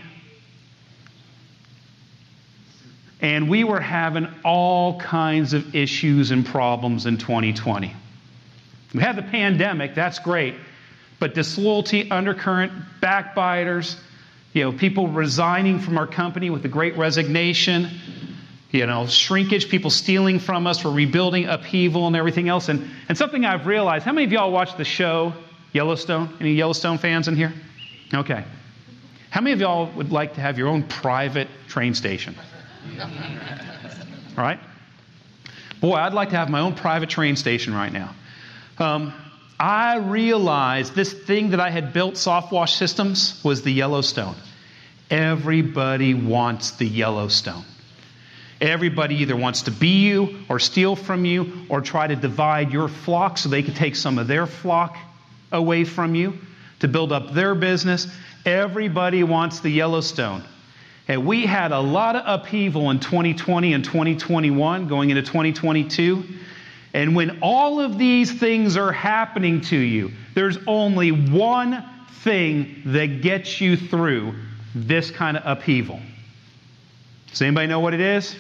And we were having all kinds of issues and problems in twenty twenty. We had the pandemic, that's great. But disloyalty, undercurrent, backbiters, You know, people resigning from our company with the Great Resignation. You know, shrinkage, people stealing from us for rebuilding, upheaval, and everything else. And, and something I've realized, how many of y'all watch the show Yellowstone? Any Yellowstone fans in here? Okay. How many of y'all would like to have your own private train station? All right? Boy, I'd like to have my own private train station right now. Um, I realized this thing that I had built, Soft Wash Systems, was the Yellowstone. Everybody wants the Yellowstone. Everybody either wants to be you or steal from you or try to divide your flock so they can take some of their flock away from you to build up their business. Everybody wants the Yellowstone. And we had a lot of upheaval in twenty twenty and twenty twenty-one going into twenty twenty-two. And when all of these things are happening to you, there's only one thing that gets you through this kind of upheaval. Does anybody know what it is?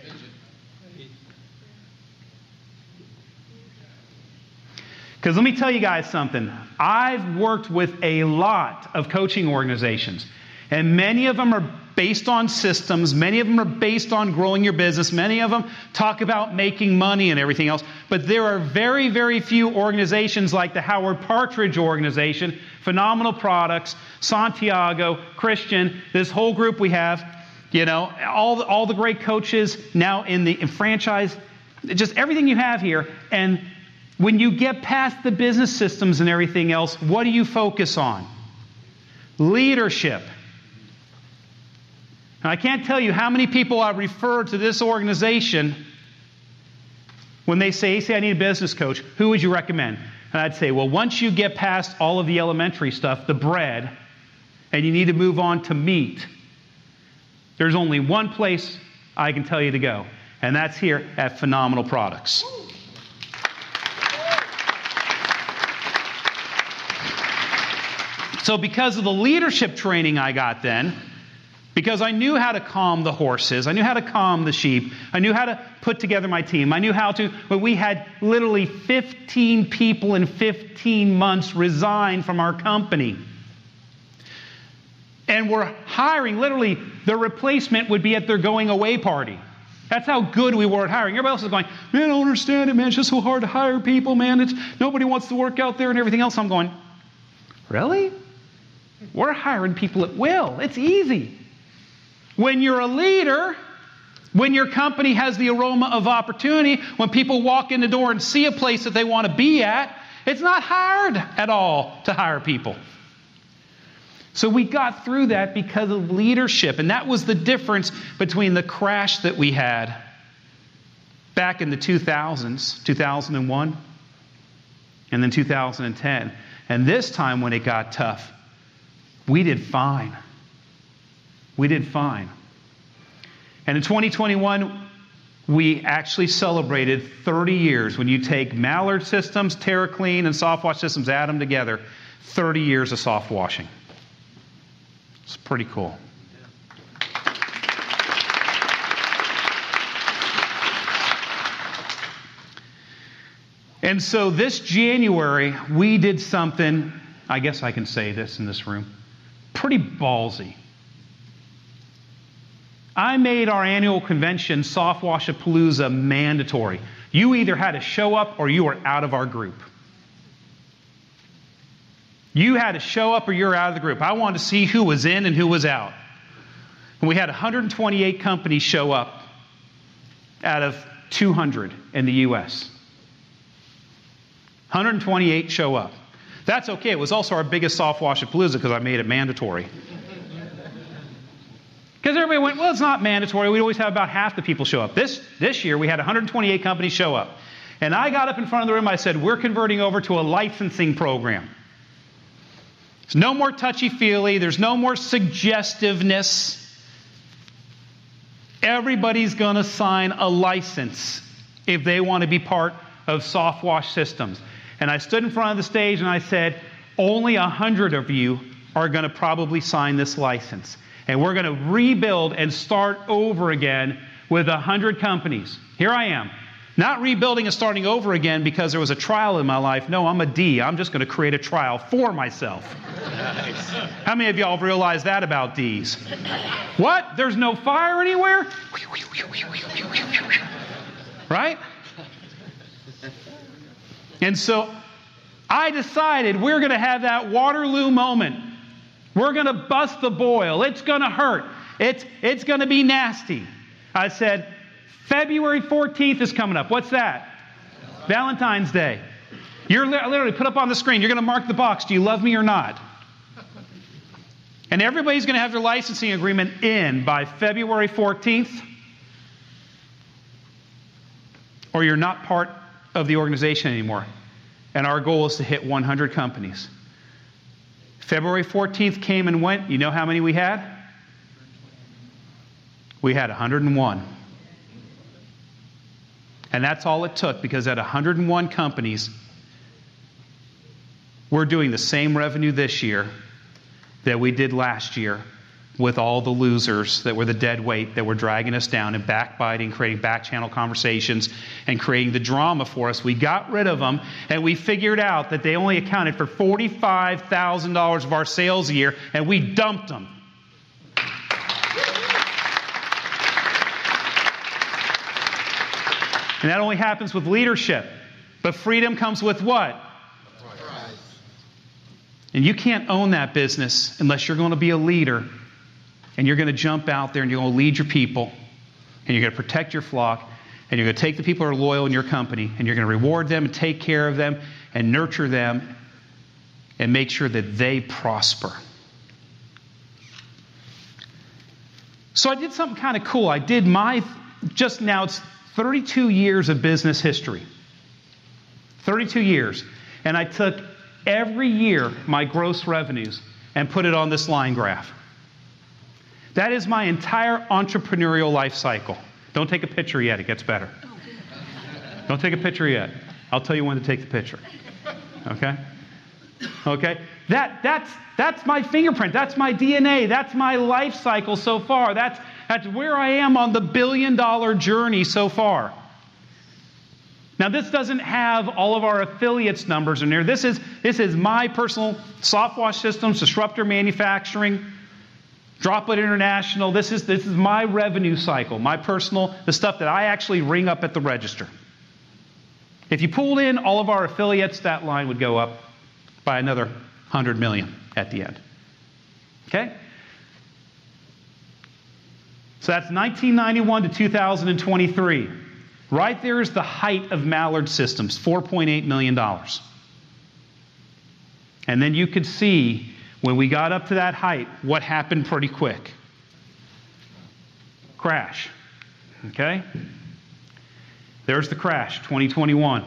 Because let me tell you guys something. I've worked with a lot of coaching organizations, and many of them are based on systems. Many of them are based on growing your business. Many of them talk about making money and everything else. But there are very, very few organizations like the Howard Partridge organization, Phenomenal Products, Santiago, Christian, this whole group we have, you know, all the, all the great coaches now in the in franchise, just everything you have here. And when you get past the business systems and everything else, what do you focus on? Leadership. Now, I can't tell you how many people I refer to this organization when they say, say, I need a business coach. Who would you recommend? And I'd say, well, once you get past all of the elementary stuff, the bread, and you need to move on to meat, there's only one place I can tell you to go, and that's here at Phenomenal Products. So because of the leadership training I got then, because I knew how to calm the horses, I knew how to calm the sheep, I knew how to put together my team, I knew how to, when we had literally fifteen people in fifteen months resign from our company. And we're hiring, literally, the replacement would be at their going away party. That's how good we were at hiring. Everybody else is going, man, I don't understand it, man. It's just so hard to hire people, man. It's, nobody wants to work out there and everything else. I'm going, really? We're hiring people at will. It's easy. When you're a leader, when your company has the aroma of opportunity, when people walk in the door and see a place that they want to be at, it's not hard at all to hire people. So we got through that because of leadership. And that was the difference between the crash that we had back in the two thousands, two thousand one, and then two thousand ten. And this time when it got tough, we did fine. We did fine. And in twenty twenty-one, we actually celebrated thirty years. When you take Mallard Systems, TerraClean, and Soft Wash Systems, add them together, thirty years of soft washing. It's pretty cool. And so this January, we did something, I guess I can say this in this room, pretty ballsy. I made our annual convention, Soft Wash-A-Palooza, mandatory. You either had to show up or you were out of our group. You had to show up or you're out of the group. I wanted to see who was in and who was out. And we had one hundred twenty-eight companies show up out of two hundred in the U S one hundred twenty-eight show up. That's okay. It was also our biggest Soft Wash-A-Palooza because I made it mandatory. Because everybody went, well, it's not mandatory. We always have about half the people show up. This, this year, we had one hundred twenty-eight companies show up. And I got up in front of the room, I said, we're converting over to a licensing program. There's no more touchy-feely. There's no more suggestiveness. Everybody's going to sign a license if they want to be part of Soft Wash Systems. And I stood in front of the stage and I said, only one hundred of you are going to probably sign this license. And we're going to rebuild and start over again with one hundred companies. Here I am. Not rebuilding and starting over again because there was a trial in my life. No, I'm a D. I'm just going to create a trial for myself. Nice. How many of y'all have realized that about D's? What? There's no fire anywhere? Right? And so I decided we're going to have that Waterloo moment. We're going to bust the boil. It's going to hurt. It's, it's going to be nasty. I said, February fourteenth is coming up. What's that? Valentine's Day. You're li- literally put up on the screen. You're going to mark the box. Do you love me or not? And everybody's going to have their licensing agreement in by February fourteenth. Or you're not part of the organization anymore. And our goal is to hit one hundred companies. February fourteenth came and went. You know how many we had? We had one hundred and one. And that's all it took, because at one hundred and one companies, we're doing the same revenue this year that we did last year with all the losers that were the dead weight that were dragging us down and backbiting, creating back channel conversations and creating the drama for us. We got rid of them, and we figured out that they only accounted for forty-five thousand dollars of our sales a year, and we dumped them. And that only happens with leadership. But freedom comes with what? Price. And you can't own that business unless you're going to be a leader. And you're going to jump out there and you're going to lead your people. And you're going to protect your flock. And you're going to take the people who are loyal in your company. And you're going to reward them and take care of them and nurture them. And make sure that they prosper. So I did something kind of cool. I did my, just now it's thirty-two years of business history. thirty-two years. And I took every year my gross revenues and put it on this line graph. That is my entire entrepreneurial life cycle. Don't take a picture yet. It gets better. Don't take a picture yet. I'll tell you when to take the picture. Okay? Okay? That, that's, that's my fingerprint. That's my D N A. That's my life cycle so far. That's That's where I am on the billion dollar journey so far. Now, this doesn't have all of our affiliates numbers in there. This is, this is my personal Softwash Systems, Disruptor Manufacturing, Droplet International. This is, this is my revenue cycle, my personal, the stuff that I actually ring up at the register. If you pulled in all of our affiliates, that line would go up by another one hundred million at the end. Okay? So that's nineteen ninety-one to two thousand twenty-three. Right there is the height of Mallard Systems, four point eight million dollars. And then you could see, when we got up to that height, what happened pretty quick. Crash. Okay? There's the crash, twenty twenty-one.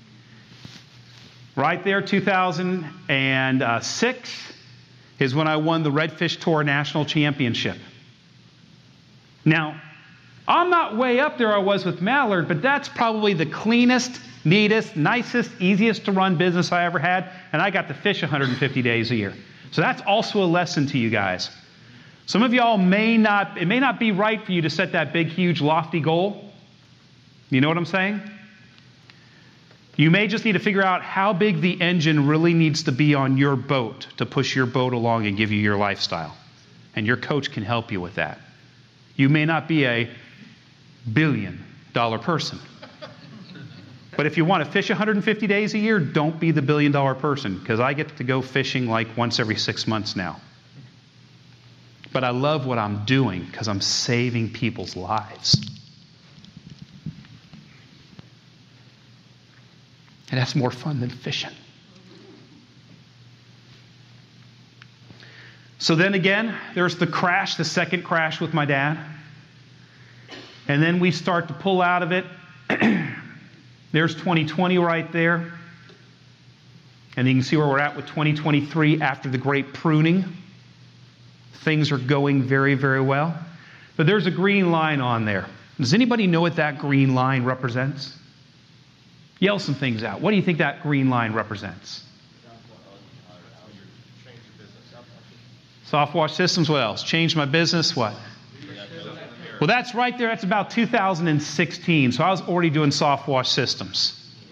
Right there, two thousand six, is when I won the Redfish Tour National Championship. Now, I'm not way up there I was with Mallard, but that's probably the cleanest, neatest, nicest, easiest to run business I ever had, and I got to fish one hundred fifty days a year. So that's also a lesson to you guys. Some of y'all may not, it may not be right for you to set that big, huge, lofty goal. You know what I'm saying? You may just need to figure out how big the engine really needs to be on your boat to push your boat along and give you your lifestyle. And your coach can help you with that. You may not be a billion dollar person. But if you want to fish one hundred fifty days a year, don't be the billion dollar person, because I get to go fishing like once every six months now. But I love what I'm doing because I'm saving people's lives. And that's more fun than fishing. So then again, there's the crash, the second crash with my dad. And then we start to pull out of it. There's twenty twenty right there. And you can see where we're at with twenty twenty-three after the great pruning. Things are going very, very well. But there's a green line on there. Does anybody know what that green line represents? Yell some things out. What do you think that green line represents? Softwash Systems, what else? Change my business, what? Well, that's right there. That's about two thousand sixteen. So I was already doing soft wash systems.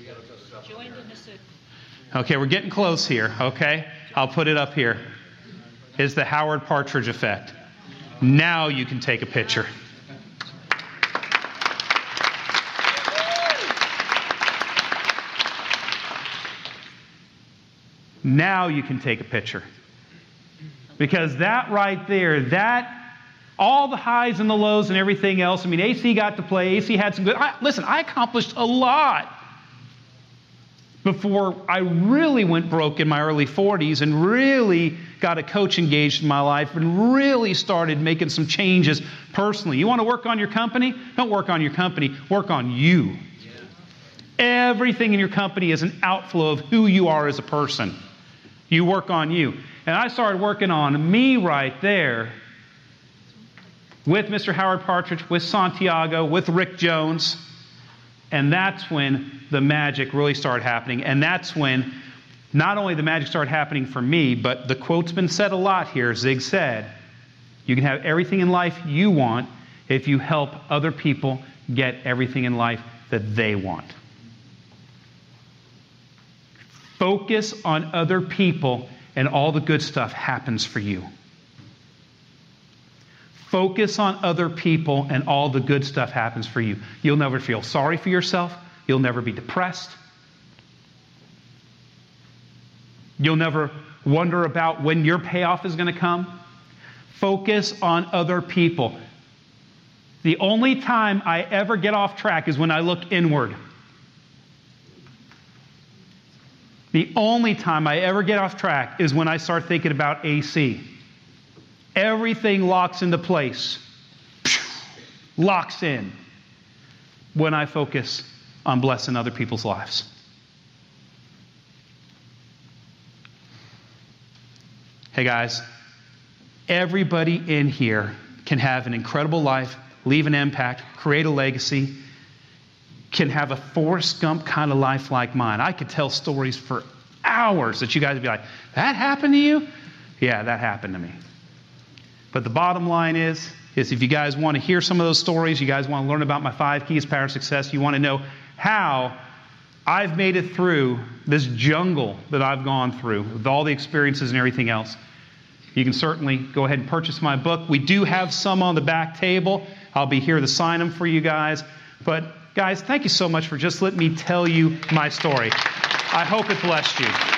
Okay, we're getting close here. Okay, I'll put it up here. It's the Howard Partridge effect. Now you can take a picture. Now you can take a picture. Because that right there, that, all the highs and the lows and everything else, I mean, A C got to play, A C had some good, I, listen, I accomplished a lot before I really went broke in my early forties and really got a coach engaged in my life and really started making some changes personally. You want to work on your company? Don't work on your company, work on you. Everything in your company is an outflow of who you are as a person. You work on you. And I started working on me right there with Mister Howard Partridge, with Santiago, with Rick Jones. And that's when the magic really started happening. And that's when not only the magic started happening for me, but the quote's been said a lot here. Zig said, you can have everything in life you want if you help other people get everything in life that they want. Focus on other people and all the good stuff happens for you. Focus on other people and all the good stuff happens for you. You'll never feel sorry for yourself. You'll never be depressed. You'll never wonder about when your payoff is going to come. Focus on other people. The only time I ever get off track is when I look inward. The only time I ever get off track is when I start thinking about A C. Everything locks into place. Locks in when I focus on blessing other people's lives. Hey guys, everybody in here can have an incredible life, leave an impact, create a legacy, can have a Forrest Gump kind of life like mine. I could tell stories for hours that you guys would be like, that happened to you? Yeah, that happened to me. But the bottom line is, is if you guys want to hear some of those stories, you guys want to learn about my five keys to power and success, you want to know how I've made it through this jungle that I've gone through with all the experiences and everything else, you can certainly go ahead and purchase my book. We do have some on the back table. I'll be here to sign them for you guys. But guys, thank you so much for just letting me tell you my story. I hope it blessed you.